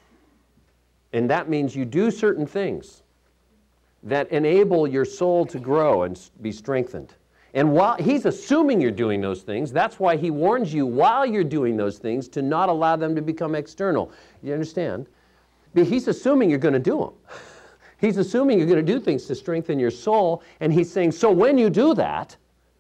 And that means you do certain things that enable your soul to grow and be strengthened. And while he's assuming you're doing those things, that's why he warns you while you're doing those things to not allow them to become external. You understand? But he's assuming you're going to do them. He's assuming you're going to do things to strengthen your soul, and he's saying, so when you do that,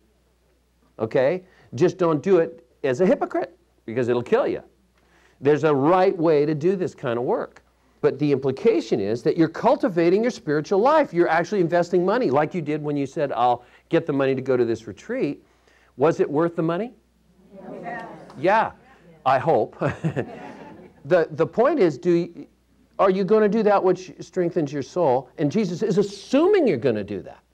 okay, just don't do it as a hypocrite, because it'll kill you. There's a right way to do this kind of work. But the implication is that you're cultivating your spiritual life. You're actually investing money, like you did when you said, I'll get the money to go to this retreat. Was it worth the money? Yeah, yeah, I hope. the, the point is, do you, are you going to do that which strengthens your soul? And Jesus is assuming you're going to do that.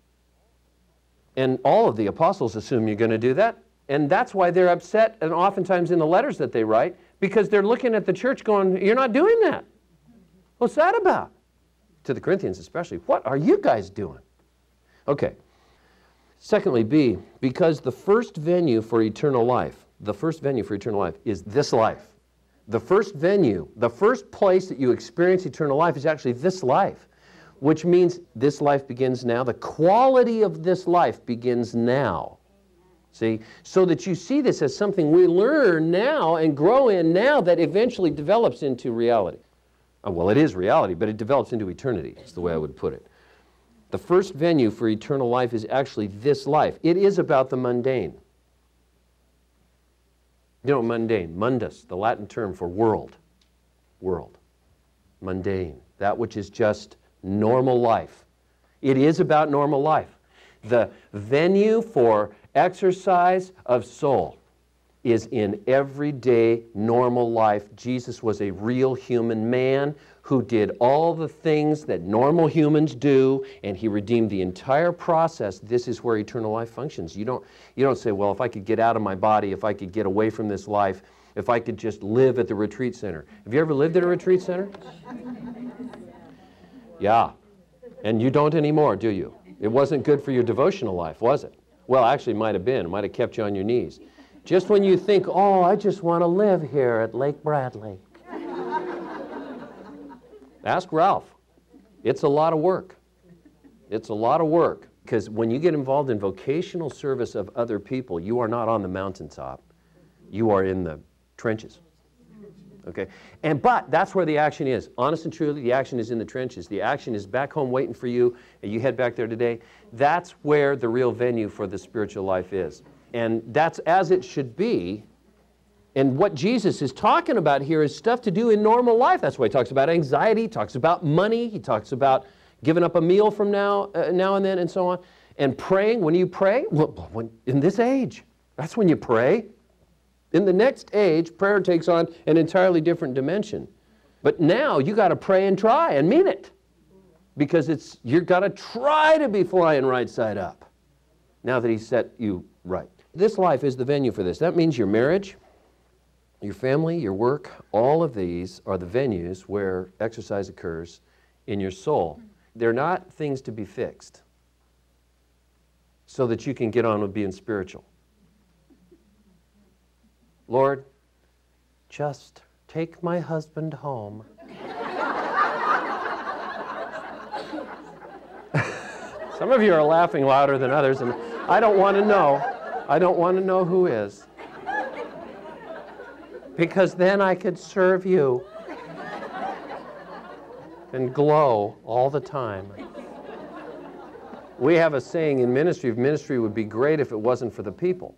And all of the apostles assume you're going to do that. And that's why they're upset, and oftentimes in the letters that they write, because they're looking at the church going, you're not doing that. What's that about? To the Corinthians especially, what are you guys doing? Okay. Secondly, B, because the first venue for eternal life, the first venue for eternal life is this life. The first venue, the first place that you experience eternal life is actually this life, which means this life begins now. The quality of this life begins now. See, so that you see this as something we learn now and grow in now that eventually develops into reality. Uh, well, it is reality, but it develops into eternity, is the way I would put it. The first venue for eternal life is actually this life. It is about the mundane. You know, mundane, mundus, the Latin term for world. World. Mundane. That which is just normal life. It is about normal life. The venue for exercise of soul is in everyday normal life. Jesus was a real human man who did all the things that normal humans do, and he redeemed the entire process. This is where eternal life functions. You don't, you don't say, well, if I could get out of my body, if I could get away from this life, if I could just live at the retreat center. Have you ever lived at a retreat center? Yeah. And you don't anymore, do you? It wasn't good for your devotional life, was it? Well, actually, it might have been. It might have kept you on your knees. Just when you think, oh, I just want to live here at Lake Bradley. Ask Ralph. It's a lot of work. It's a lot of work. Because when you get involved in vocational service of other people, you are not on the mountaintop. You are in the trenches. Okay? And but that's where the action is. Honest and truly, the action is in the trenches. The action is back home waiting for you, and you head back there today. That's where the real venue for the spiritual life is. And that's as it should be. And what Jesus is talking about here is stuff to do in normal life. That's why he talks about anxiety, he talks about money, he talks about giving up a meal from now, uh, now and then, and so on. And praying. When you pray? Well, when, in this age. That's when you pray. In the next age, prayer takes on an entirely different dimension. But now you got to pray and try and mean it. Because it's you've got to try to be flying right side up. Now that he's set you right. This life is the venue for this. That means your marriage, your family, your work, all of these are the venues where exercise occurs in your soul. They're not things to be fixed so that you can get on with being spiritual. Lord, just take my husband home. Some of you are laughing louder than others, and I don't want to know. I don't want to know who is. Because then I could serve you and glow all the time. We have a saying in ministry, ministry would be great if it wasn't for the people.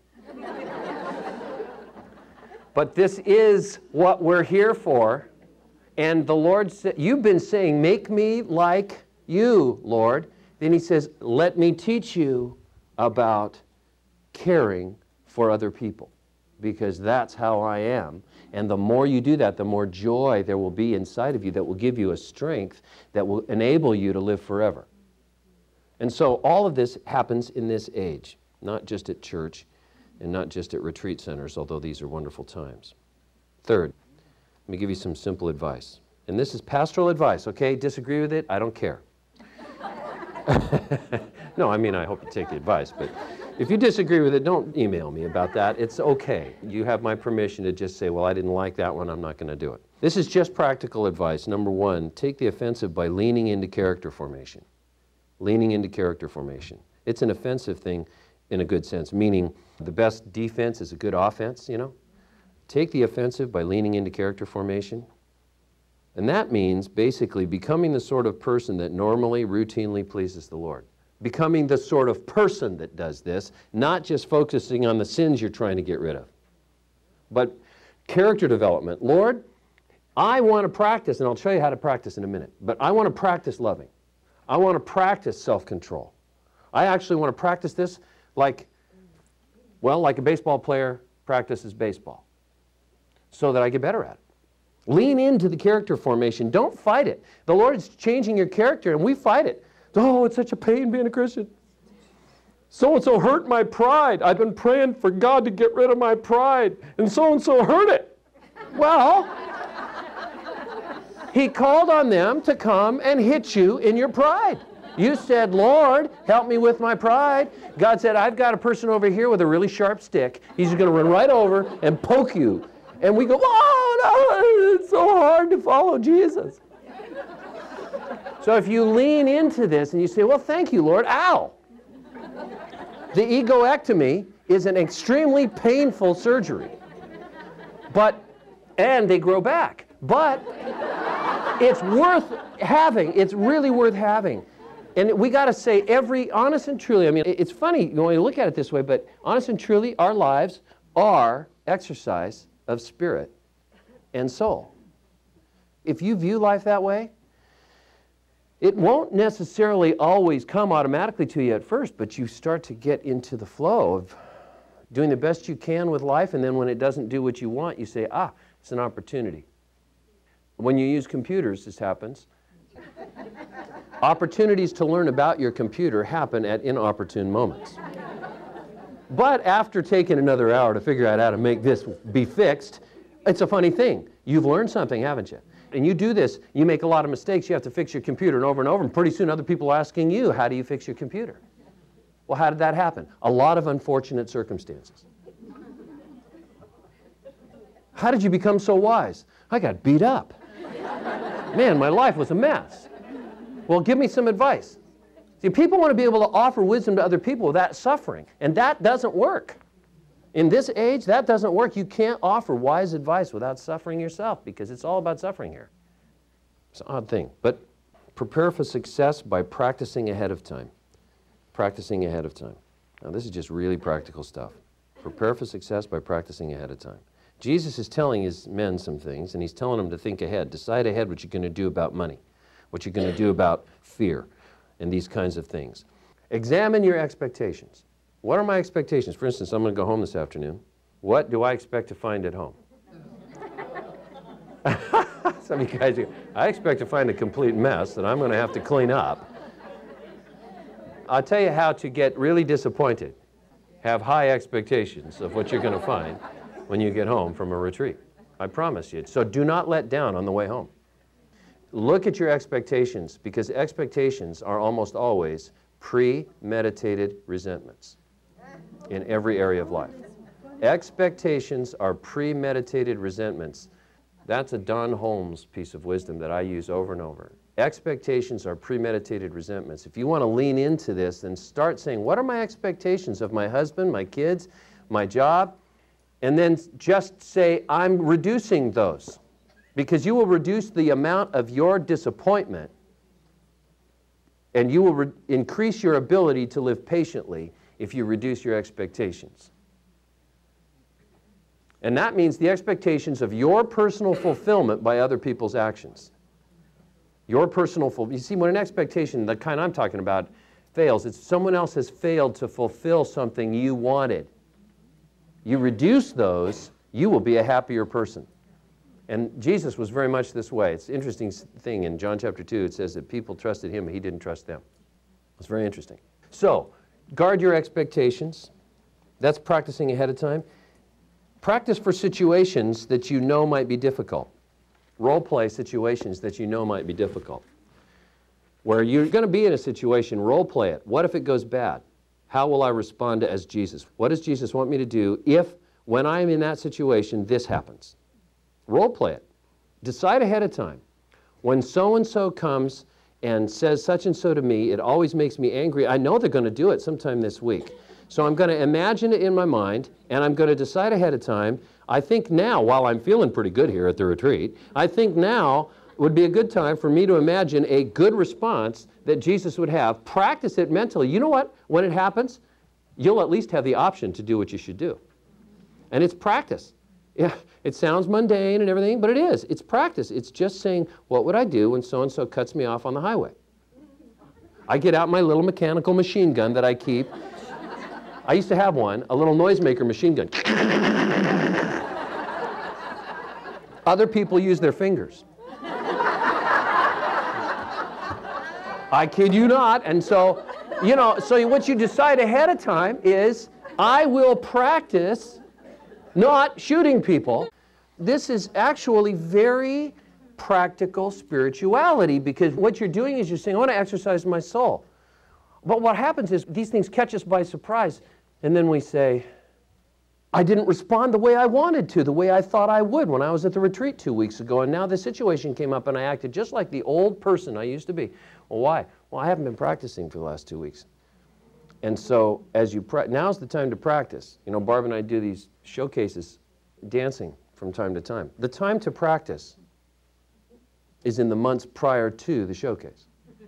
But this is what we're here for. And the Lord said, you've been saying, make me like you, Lord. Then he says, let me teach you about caring for other people. Because that's how I am. And the more you do that, the more joy there will be inside of you that will give you a strength that will enable you to live forever. And so all of this happens in this age, not just at church and not just at retreat centers, although these are wonderful times. Third, let me give you some simple advice. And this is pastoral advice, okay? Disagree with it? I don't care. No, I mean, I hope you take the advice, but if you disagree with it, don't email me about that. It's okay. You have my permission to just say, well, I didn't like that one, I'm not going to do it. This is just practical advice. Number one, take the offensive by leaning into character formation. Leaning into character formation. It's an offensive thing in a good sense, meaning the best defense is a good offense, you know? Take the offensive by leaning into character formation. And that means basically becoming the sort of person that normally, routinely pleases the Lord. Becoming the sort of person that does this, not just focusing on the sins you're trying to get rid of. But character development. Lord, I want to practice, and I'll show you how to practice in a minute, but I want to practice loving. I want to practice self-control. I actually want to practice this like, well, like a baseball player practices baseball, so that I get better at it. Lean into the character formation. Don't fight it. The Lord's changing your character, and we fight it. Oh, it's such a pain being a Christian. So-and-so hurt my pride. I've been praying for God to get rid of my pride, and so-and-so hurt it. Well, he called on them to come and hit you in your pride. You said, Lord, help me with my pride. God said, I've got a person over here with a really sharp stick. He's going to run right over and poke you. And we go, oh, no, it's so hard to follow Jesus. So if you lean into this and you say, well, thank you, Lord, ow. The egoectomy is an extremely painful surgery. But, and they grow back. But It's worth having. It's really worth having. And we got to say every, honest and truly, I mean, it's funny when you look at it this way, but honest and truly, our lives are exercise of spirit and soul. If you view life that way, it won't necessarily always come automatically to you at first, but you start to get into the flow of doing the best you can with life, and then when it doesn't do what you want, you say, ah, it's an opportunity. When you use computers, this happens. Opportunities to learn about your computer happen at inopportune moments. But after taking another hour to figure out how to make this be fixed, it's a funny thing. You've learned something, haven't you? And you do this, you make a lot of mistakes, you have to fix your computer and over and over, and pretty soon other people are asking you, how do you fix your computer? Well, how did that happen? A lot of unfortunate circumstances. How did you become so wise? I got beat up. Man, my life was a mess. Well, give me some advice. See, people want to be able to offer wisdom to other people without suffering, and that doesn't work. In this age, that doesn't work. You can't offer wise advice without suffering yourself, because it's all about suffering here. It's an odd thing. But prepare for success by practicing ahead of time. Practicing ahead of time. Now, this is just really practical stuff. Prepare for success by practicing ahead of time. Jesus is telling his men some things, and he's telling them to think ahead. Decide ahead what you're going to do about money, what you're going to do about fear, and these kinds of things. Examine your expectations. What are my expectations? For instance, I'm going to go home this afternoon. What do I expect to find at home? Some of you guys go, I expect to find a complete mess that I'm going to have to clean up. I'll tell you how to get really disappointed. Have high expectations of what you're going to find when you get home from a retreat. I promise you. So do not let down on the way home. Look at your expectations, because expectations are almost always premeditated resentments in every area of life. Expectations are premeditated resentments. That's a Don Holmes piece of wisdom that I use over and over. Expectations are premeditated resentments. If you want to lean into this, then start saying, what are my expectations of my husband, my kids, my job? And then just say, I'm reducing those. Because you will reduce the amount of your disappointment, and you will re- increase your ability to live patiently if you reduce your expectations. And that means the expectations of your personal fulfillment by other people's actions. Your personal fulfillment. You see, when an expectation, the kind I'm talking about, fails, it's someone else has failed to fulfill something you wanted. You reduce those, you will be a happier person. And Jesus was very much this way. It's an interesting thing in John chapter two. It says that people trusted him, but he didn't trust them. It's very interesting. So, guard your expectations. That's practicing ahead of time. Practice for situations that you know might be difficult. Role play situations that you know might be difficult. Where you're going to be in a situation, role play it. What if it goes bad? How will I respond as Jesus? What does Jesus want me to do if, when I'm in that situation, this happens? Role play it. Decide ahead of time. When so-and-so comes and says such and so to me, it always makes me angry. I know they're going to do it sometime this week. So I'm going to imagine it in my mind, and I'm going to decide ahead of time. I think now, while I'm feeling pretty good here at the retreat, I think now would be a good time for me to imagine a good response that Jesus would have. Practice it mentally. You know what? When it happens, you'll at least have the option to do what you should do. And it's practice. Yeah, it sounds mundane and everything, but it is. It's practice. It's just saying, what would I do when so-and-so cuts me off on the highway? I get out my little mechanical machine gun that I keep. I used to have one, a little noisemaker machine gun. Other people use their fingers. I kid you not. And so, you know, so what you decide ahead of time is, I will practice not shooting people. This is actually very practical spirituality, because what you're doing is you're saying, I want to exercise my soul. But what happens is these things catch us by surprise, and then we say, I didn't respond the way I wanted to, the way I thought I would when I was at the retreat two weeks ago, and now the situation came up and I acted just like the old person I used to be. Well, why? Well, I haven't been practicing for the last two weeks. And so, as you pra- now's the time to practice. You know, Barb and I do these showcases, dancing from time to time. The time to practice is in the months prior to the showcase.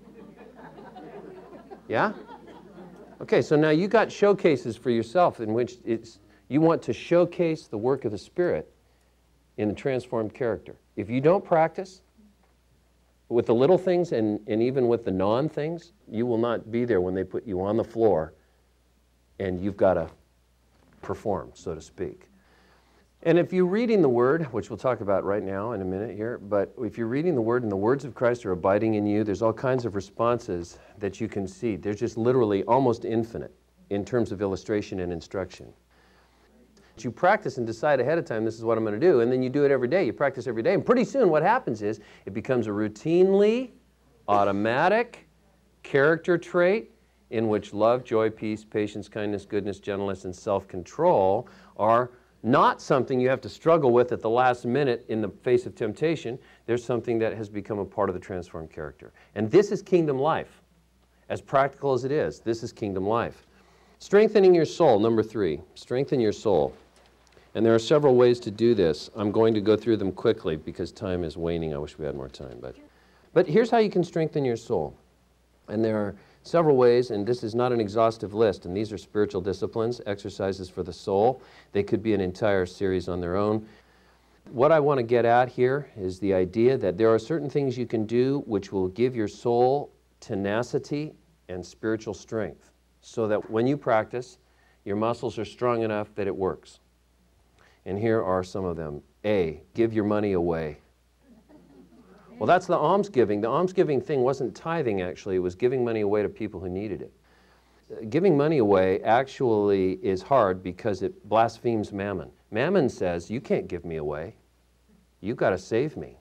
Yeah? Okay, so now you got showcases for yourself in which it's, you want to showcase the work of the Spirit in the transformed character. If you don't practice with the little things and, and even with the non-things, you will not be there when they put you on the floor and you've got to perform, so to speak. And if you're reading the Word, which we'll talk about right now in a minute here, but if you're reading the Word and the words of Christ are abiding in you, there's all kinds of responses that you can see. They're just literally almost infinite in terms of illustration and instruction. You practice and decide ahead of time, this is what I'm going to do, and then you do it every day. You practice every day, and pretty soon what happens is it becomes a routinely, automatic character trait in which love, joy, peace, patience, kindness, goodness, gentleness, and self-control are not something you have to struggle with at the last minute in the face of temptation. There's something that has become a part of the transformed character. And this is kingdom life. As practical as it is, this is kingdom life. Strengthening your soul, number three. Strengthen your soul. And there are several ways to do this. I'm going to go through them quickly because time is waning. I wish we had more time. But, but here's how you can strengthen your soul. And there are several ways, and this is not an exhaustive list, and these are spiritual disciplines, exercises for the soul. They could be an entire series on their own. What I want to get at here is the idea that there are certain things you can do which will give your soul tenacity and spiritual strength so that when you practice, your muscles are strong enough that it works. And here are some of them. A, give your money away. Well, that's the almsgiving. The almsgiving thing wasn't tithing, actually. It was giving money away to people who needed it. Uh, giving money away actually is hard because it blasphemes Mammon. Mammon says, you can't give me away. You've got to save me.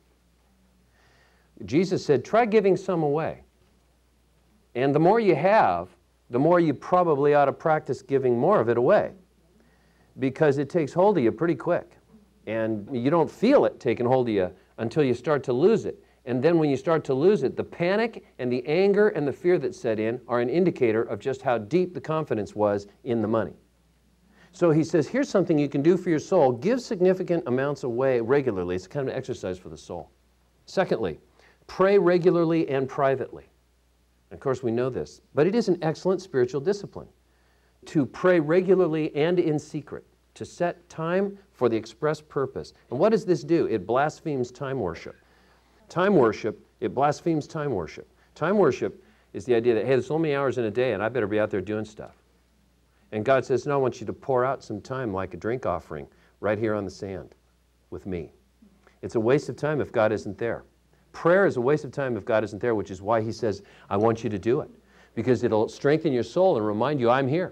Jesus said, try giving some away. And the more you have, the more you probably ought to practice giving more of it away, because it takes hold of you pretty quick. And you don't feel it taking hold of you until you start to lose it. And then when you start to lose it, the panic and the anger and the fear that set in are an indicator of just how deep the confidence was in the money. So he says, here's something you can do for your soul. Give significant amounts away regularly. It's kind of an exercise for the soul. Secondly, pray regularly and privately. Of course, we know this, but it is an excellent spiritual discipline to pray regularly and in secret, to set time for the express purpose. And what does this do? It blasphemes time worship. Time worship, it blasphemes time worship. Time worship is the idea that, hey, there's so many hours in a day and I better be out there doing stuff. And God says, no, I want you to pour out some time like a drink offering right here on the sand with me. It's a waste of time if God isn't there. Prayer is a waste of time if God isn't there, which is why he says, I want you to do it, because it'll strengthen your soul and remind you, I'm here.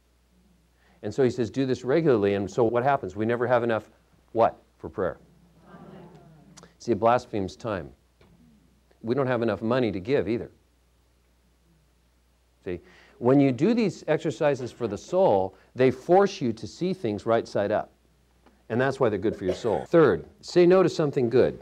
And so he says, do this regularly. And so what happens? We never have enough what for prayer? See, it blasphemes time. We don't have enough money to give either. See, when you do these exercises for the soul, they force you to see things right side up. And that's why they're good for your soul. Third, say no to something good.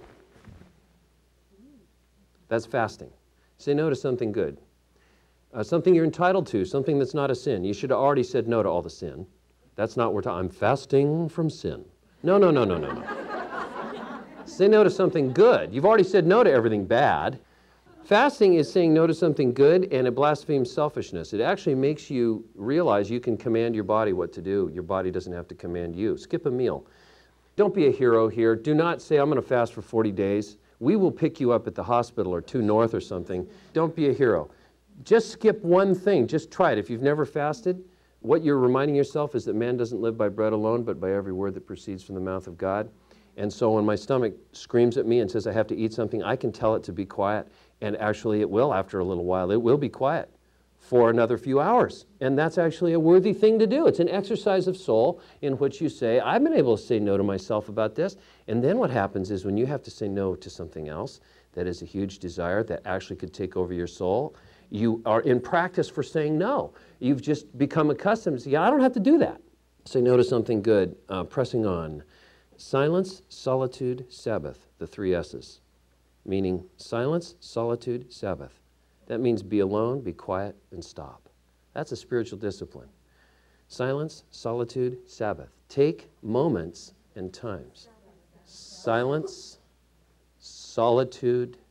That's fasting. Say no to something good. Uh, something you're entitled to, something that's not a sin. You should have already said no to all the sin. That's not what we're talking. I'm fasting from sin. No, no, no, no, no, no. Say no to something good. You've already said no to everything bad. Fasting is saying no to something good, and it blasphemes selfishness. It actually makes you realize you can command your body what to do. Your body doesn't have to command you. Skip a meal. Don't be a hero here. Do not say, I'm going to fast for forty days. We will pick you up at the hospital or two north or something. Don't be a hero. Just skip one thing. Just try it. If you've never fasted, what you're reminding yourself is that man doesn't live by bread alone, but by every word that proceeds from the mouth of God. And so when my stomach screams at me and says I have to eat something, I can tell it to be quiet. And actually it will after a little while. It will be quiet for another few hours. And that's actually a worthy thing to do. It's an exercise of soul in which you say, I've been able to say no to myself about this. And then what happens is when you have to say no to something else that is a huge desire that actually could take over your soul, you are in practice for saying no. You've just become accustomed to say, yeah, I don't have to do that. Say no to something good. Uh, pressing on. Silence, solitude, Sabbath, the three S's. Meaning silence, solitude, Sabbath. That means be alone, be quiet, and stop. That's a spiritual discipline. Silence, solitude, Sabbath. Take moments and times. Silence, solitude,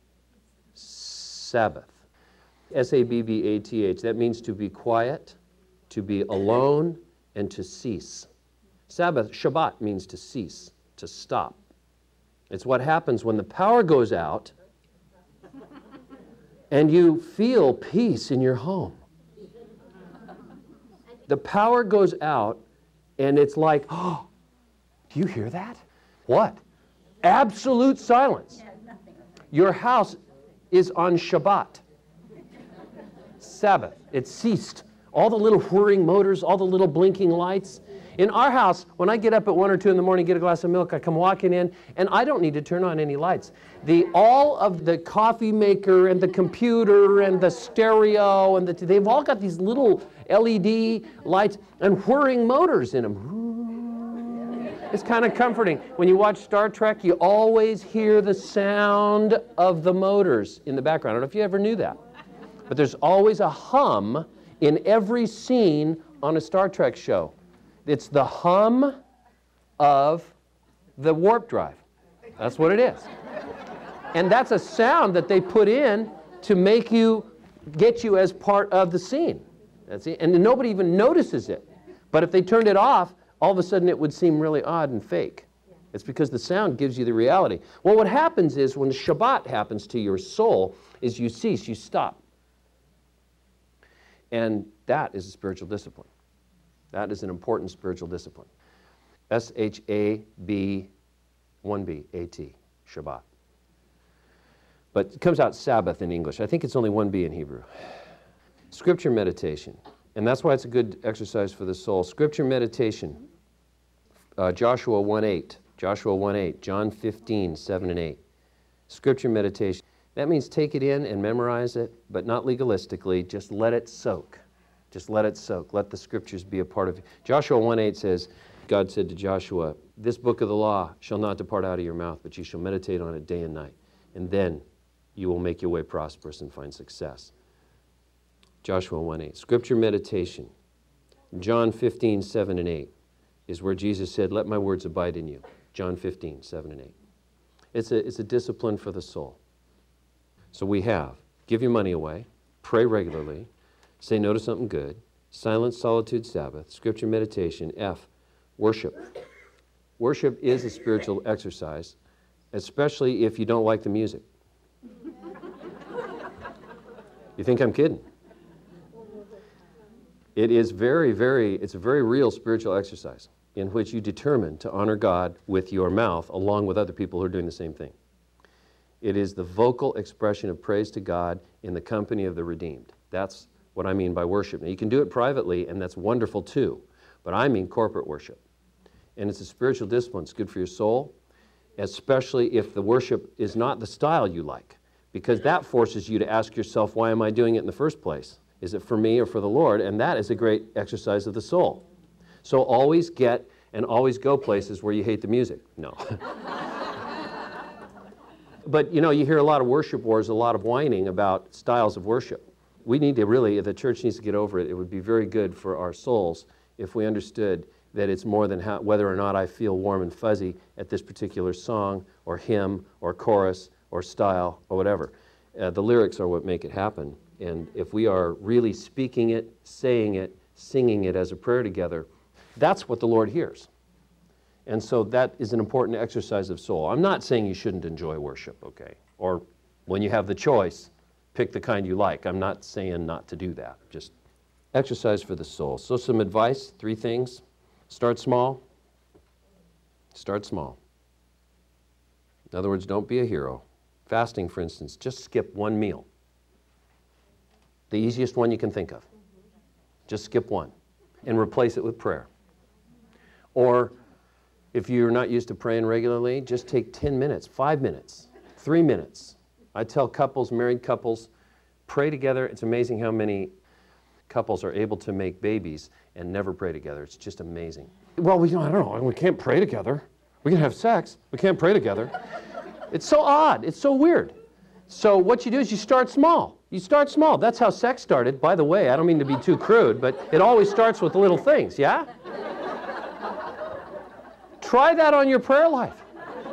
Sabbath. S A B B A T H. That means to be quiet, to be alone, and to cease. Sabbath, Shabbat, means to cease, to stop. It's what happens when the power goes out and you feel peace in your home. The power goes out and it's like, oh, do you hear that? What? Absolute silence. Your house is on Shabbat. Sabbath. It ceased. All the little whirring motors, all the little blinking lights. In our house, when I get up at one or two in the morning, get a glass of milk, I come walking in, and I don't need to turn on any lights. The, all of the coffee maker and the computer and the stereo, and the, they've all got these little L E D lights and whirring motors in them. It's kind of comforting. When you watch Star Trek, you always hear the sound of the motors in the background. I don't know if you ever knew that. But there's always a hum in every scene on a Star Trek show. It's the hum of the warp drive. That's what it is. And that's a sound that they put in to make you, get you as part of the scene. That's it. And nobody even notices it. But if they turned it off, all of a sudden it would seem really odd and fake. It's because the sound gives you the reality. Well, what happens is when Shabbat happens to your soul is you cease, you stop. And that is a spiritual discipline. That is an important spiritual discipline. S H A B, one B, A T, Shabbat. But it comes out Sabbath in English. I think it's only one B in Hebrew. Scripture meditation. And that's why it's a good exercise for the soul. Scripture meditation. Uh, Joshua one eight. Joshua one eight. John fifteen, seven and eight. Scripture meditation. That means take it in and memorize it, but not legalistically. Just let it soak. Just let it soak. Let the scriptures be a part of it. Joshua one eight says, God said to Joshua, this book of the law shall not depart out of your mouth, but you shall meditate on it day and night. And then you will make your way prosperous and find success. Joshua one eight. Scripture meditation. John fifteen, seven and eight is where Jesus said, let my words abide in you. John fifteen, seven and eight. It's a, it's a discipline for the soul. So we have, give your money away, pray regularly, say no to something good, silence, solitude, Sabbath, scripture meditation. F, worship. Worship is a spiritual exercise, especially if you don't like the music. You think I'm kidding? It is very, very, it's a very real spiritual exercise in which you determine to honor God with your mouth along with other people who are doing the same thing. It is the vocal expression of praise to God in the company of the redeemed. That's what I mean by worship. Now, you can do it privately, and that's wonderful too, but I mean corporate worship. And it's a spiritual discipline. It's good for your soul, especially if the worship is not the style you like, because that forces you to ask yourself, why am I doing it in the first place? Is it for me or for the Lord? And that is a great exercise of the soul. So always get and always go places where you hate the music. No. But, you know, you hear a lot of worship wars, a lot of whining about styles of worship. We need to really, the church needs to get over it. It would be very good for our souls if we understood that it's more than how, whether or not I feel warm and fuzzy at this particular song or hymn or chorus or style or whatever. Uh, the lyrics are what make it happen. And if we are really speaking it, saying it, singing it as a prayer together, that's what the Lord hears. And so that is an important exercise of soul. I'm not saying you shouldn't enjoy worship, okay? Or when you have the choice, pick the kind you like. I'm not saying not to do that. Just exercise for the soul. So some advice, three things. Start small. Start small. In other words, don't be a hero. Fasting, for instance, just skip one meal. The easiest one you can think of. Just skip one and replace it with prayer. Or if you're not used to praying regularly, just take ten minutes, five minutes, three minutes. I tell couples, married couples, pray together. It's amazing how many couples are able to make babies and never pray together. It's just amazing. Well, we, I don't know, we can't pray together. We can have sex, we can't pray together. It's so odd, it's so weird. So what you do is you start small. You start small. That's how sex started. By the way, I don't mean to be too crude, but it always starts with little things, yeah? Try that on your prayer life.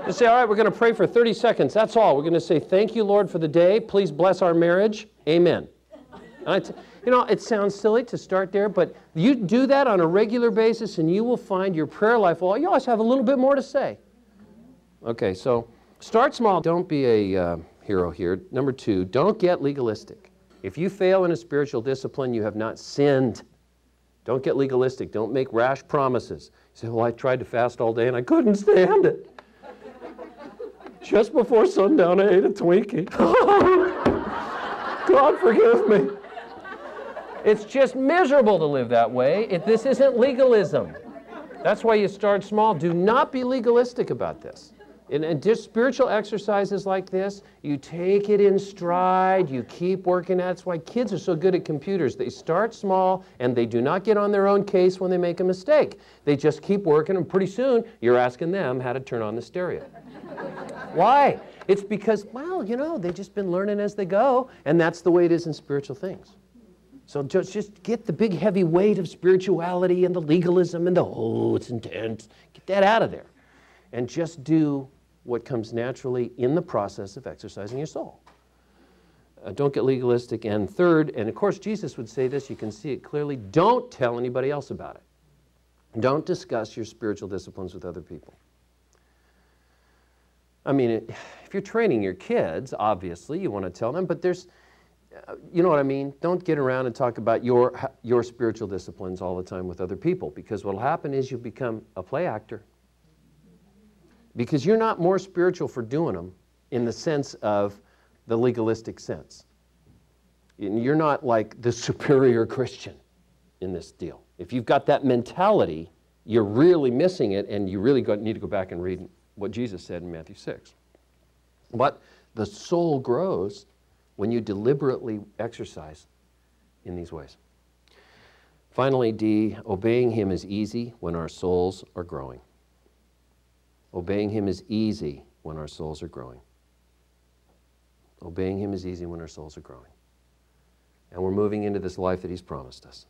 Just say, all right, we're going to pray for thirty seconds. That's all. We're going to say, thank you, Lord, for the day. Please bless our marriage. Amen. I t- you know, it sounds silly to start there, but you do that on a regular basis and you will find your prayer life, well, you always have a little bit more to say. Okay, so start small. Don't be a uh, hero here. Number two, don't get legalistic. If you fail in a spiritual discipline, you have not sinned. Don't get legalistic. Don't make rash promises. You say, well, I tried to fast all day and I couldn't stand it. Just before sundown, I ate a Twinkie. God forgive me. It's just miserable to live that way. It, this isn't legalism. That's why you start small. Do not be legalistic about this. In, in just spiritual exercises like this, you take it in stride, you keep working at it. That's why kids are so good at computers. They start small and they do not get on their own case when they make a mistake. They just keep working and pretty soon you're asking them how to turn on the stereo. Why? It's because, well, you know, they've just been learning as they go, and that's the way it is in spiritual things. So just, just get the big heavy weight of spirituality and the legalism and the, oh, it's intense. Get that out of there. And just do what comes naturally in the process of exercising your soul. Uh, don't get legalistic. And third, and of course Jesus would say this, you can see it clearly, don't tell anybody else about it. Don't discuss your spiritual disciplines with other people. I mean, it, if you're training your kids, obviously you want to tell them, but there's, uh, you know what I mean? Don't get around and talk about your, your spiritual disciplines all the time with other people, because what will happen is you'll become a play actor. Because you're not more spiritual for doing them in the sense of the legalistic sense. You're not like the superior Christian in this deal. If you've got that mentality, you're really missing it, and you really got, need to go back and read what Jesus said in Matthew six. But the soul grows when you deliberately exercise in these ways. Finally, D, obeying Him is easy when our souls are growing. Obeying Him is easy when our souls are growing. Obeying Him is easy when our souls are growing. And we're moving into this life that He's promised us.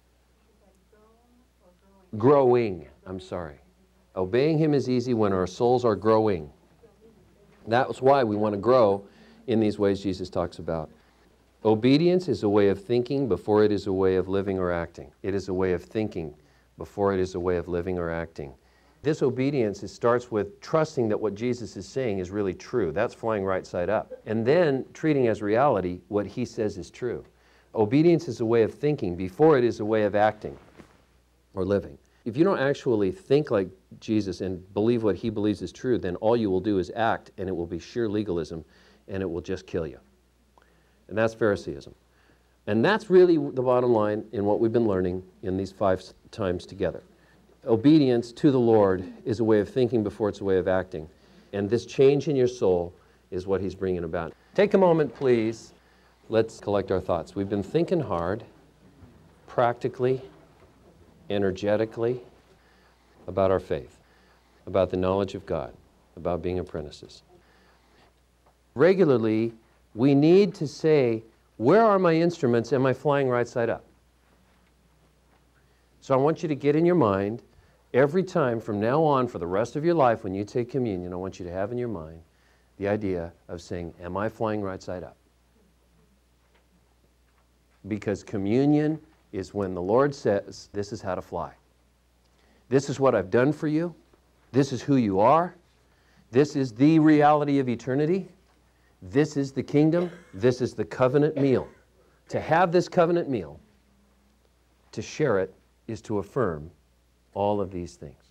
Growing, I'm sorry. Obeying Him is easy when our souls are growing. That's why we want to grow in these ways Jesus talks about. Obedience is a way of thinking before it is a way of living or acting. It is a way of thinking before it is a way of living or acting. This obedience, it starts with trusting that what Jesus is saying is really true. That's flying right side up. And then treating as reality what He says is true. Obedience is a way of thinking before it is a way of acting or living. If you don't actually think like Jesus and believe what He believes is true, then all you will do is act, and it will be sheer legalism, and it will just kill you. And that's Phariseeism. And that's really the bottom line in what we've been learning in these five times together. Obedience to the Lord is a way of thinking before it's a way of acting. And this change in your soul is what He's bringing about. Take a moment, please. Let's collect our thoughts. We've been thinking hard, practically, energetically, about our faith, about the knowledge of God, about being apprentices. Regularly, we need to say, where are my instruments? Am I flying right side up? So I want you to get in your mind, every time from now on for the rest of your life when you take communion, I want you to have in your mind the idea of saying, am I flying right side up? Because communion is when the Lord says, this is how to fly. This is what I've done for you. This is who you are. This is the reality of eternity. This is the kingdom. This is the covenant meal. To have this covenant meal, to share it, is to affirm all of these things.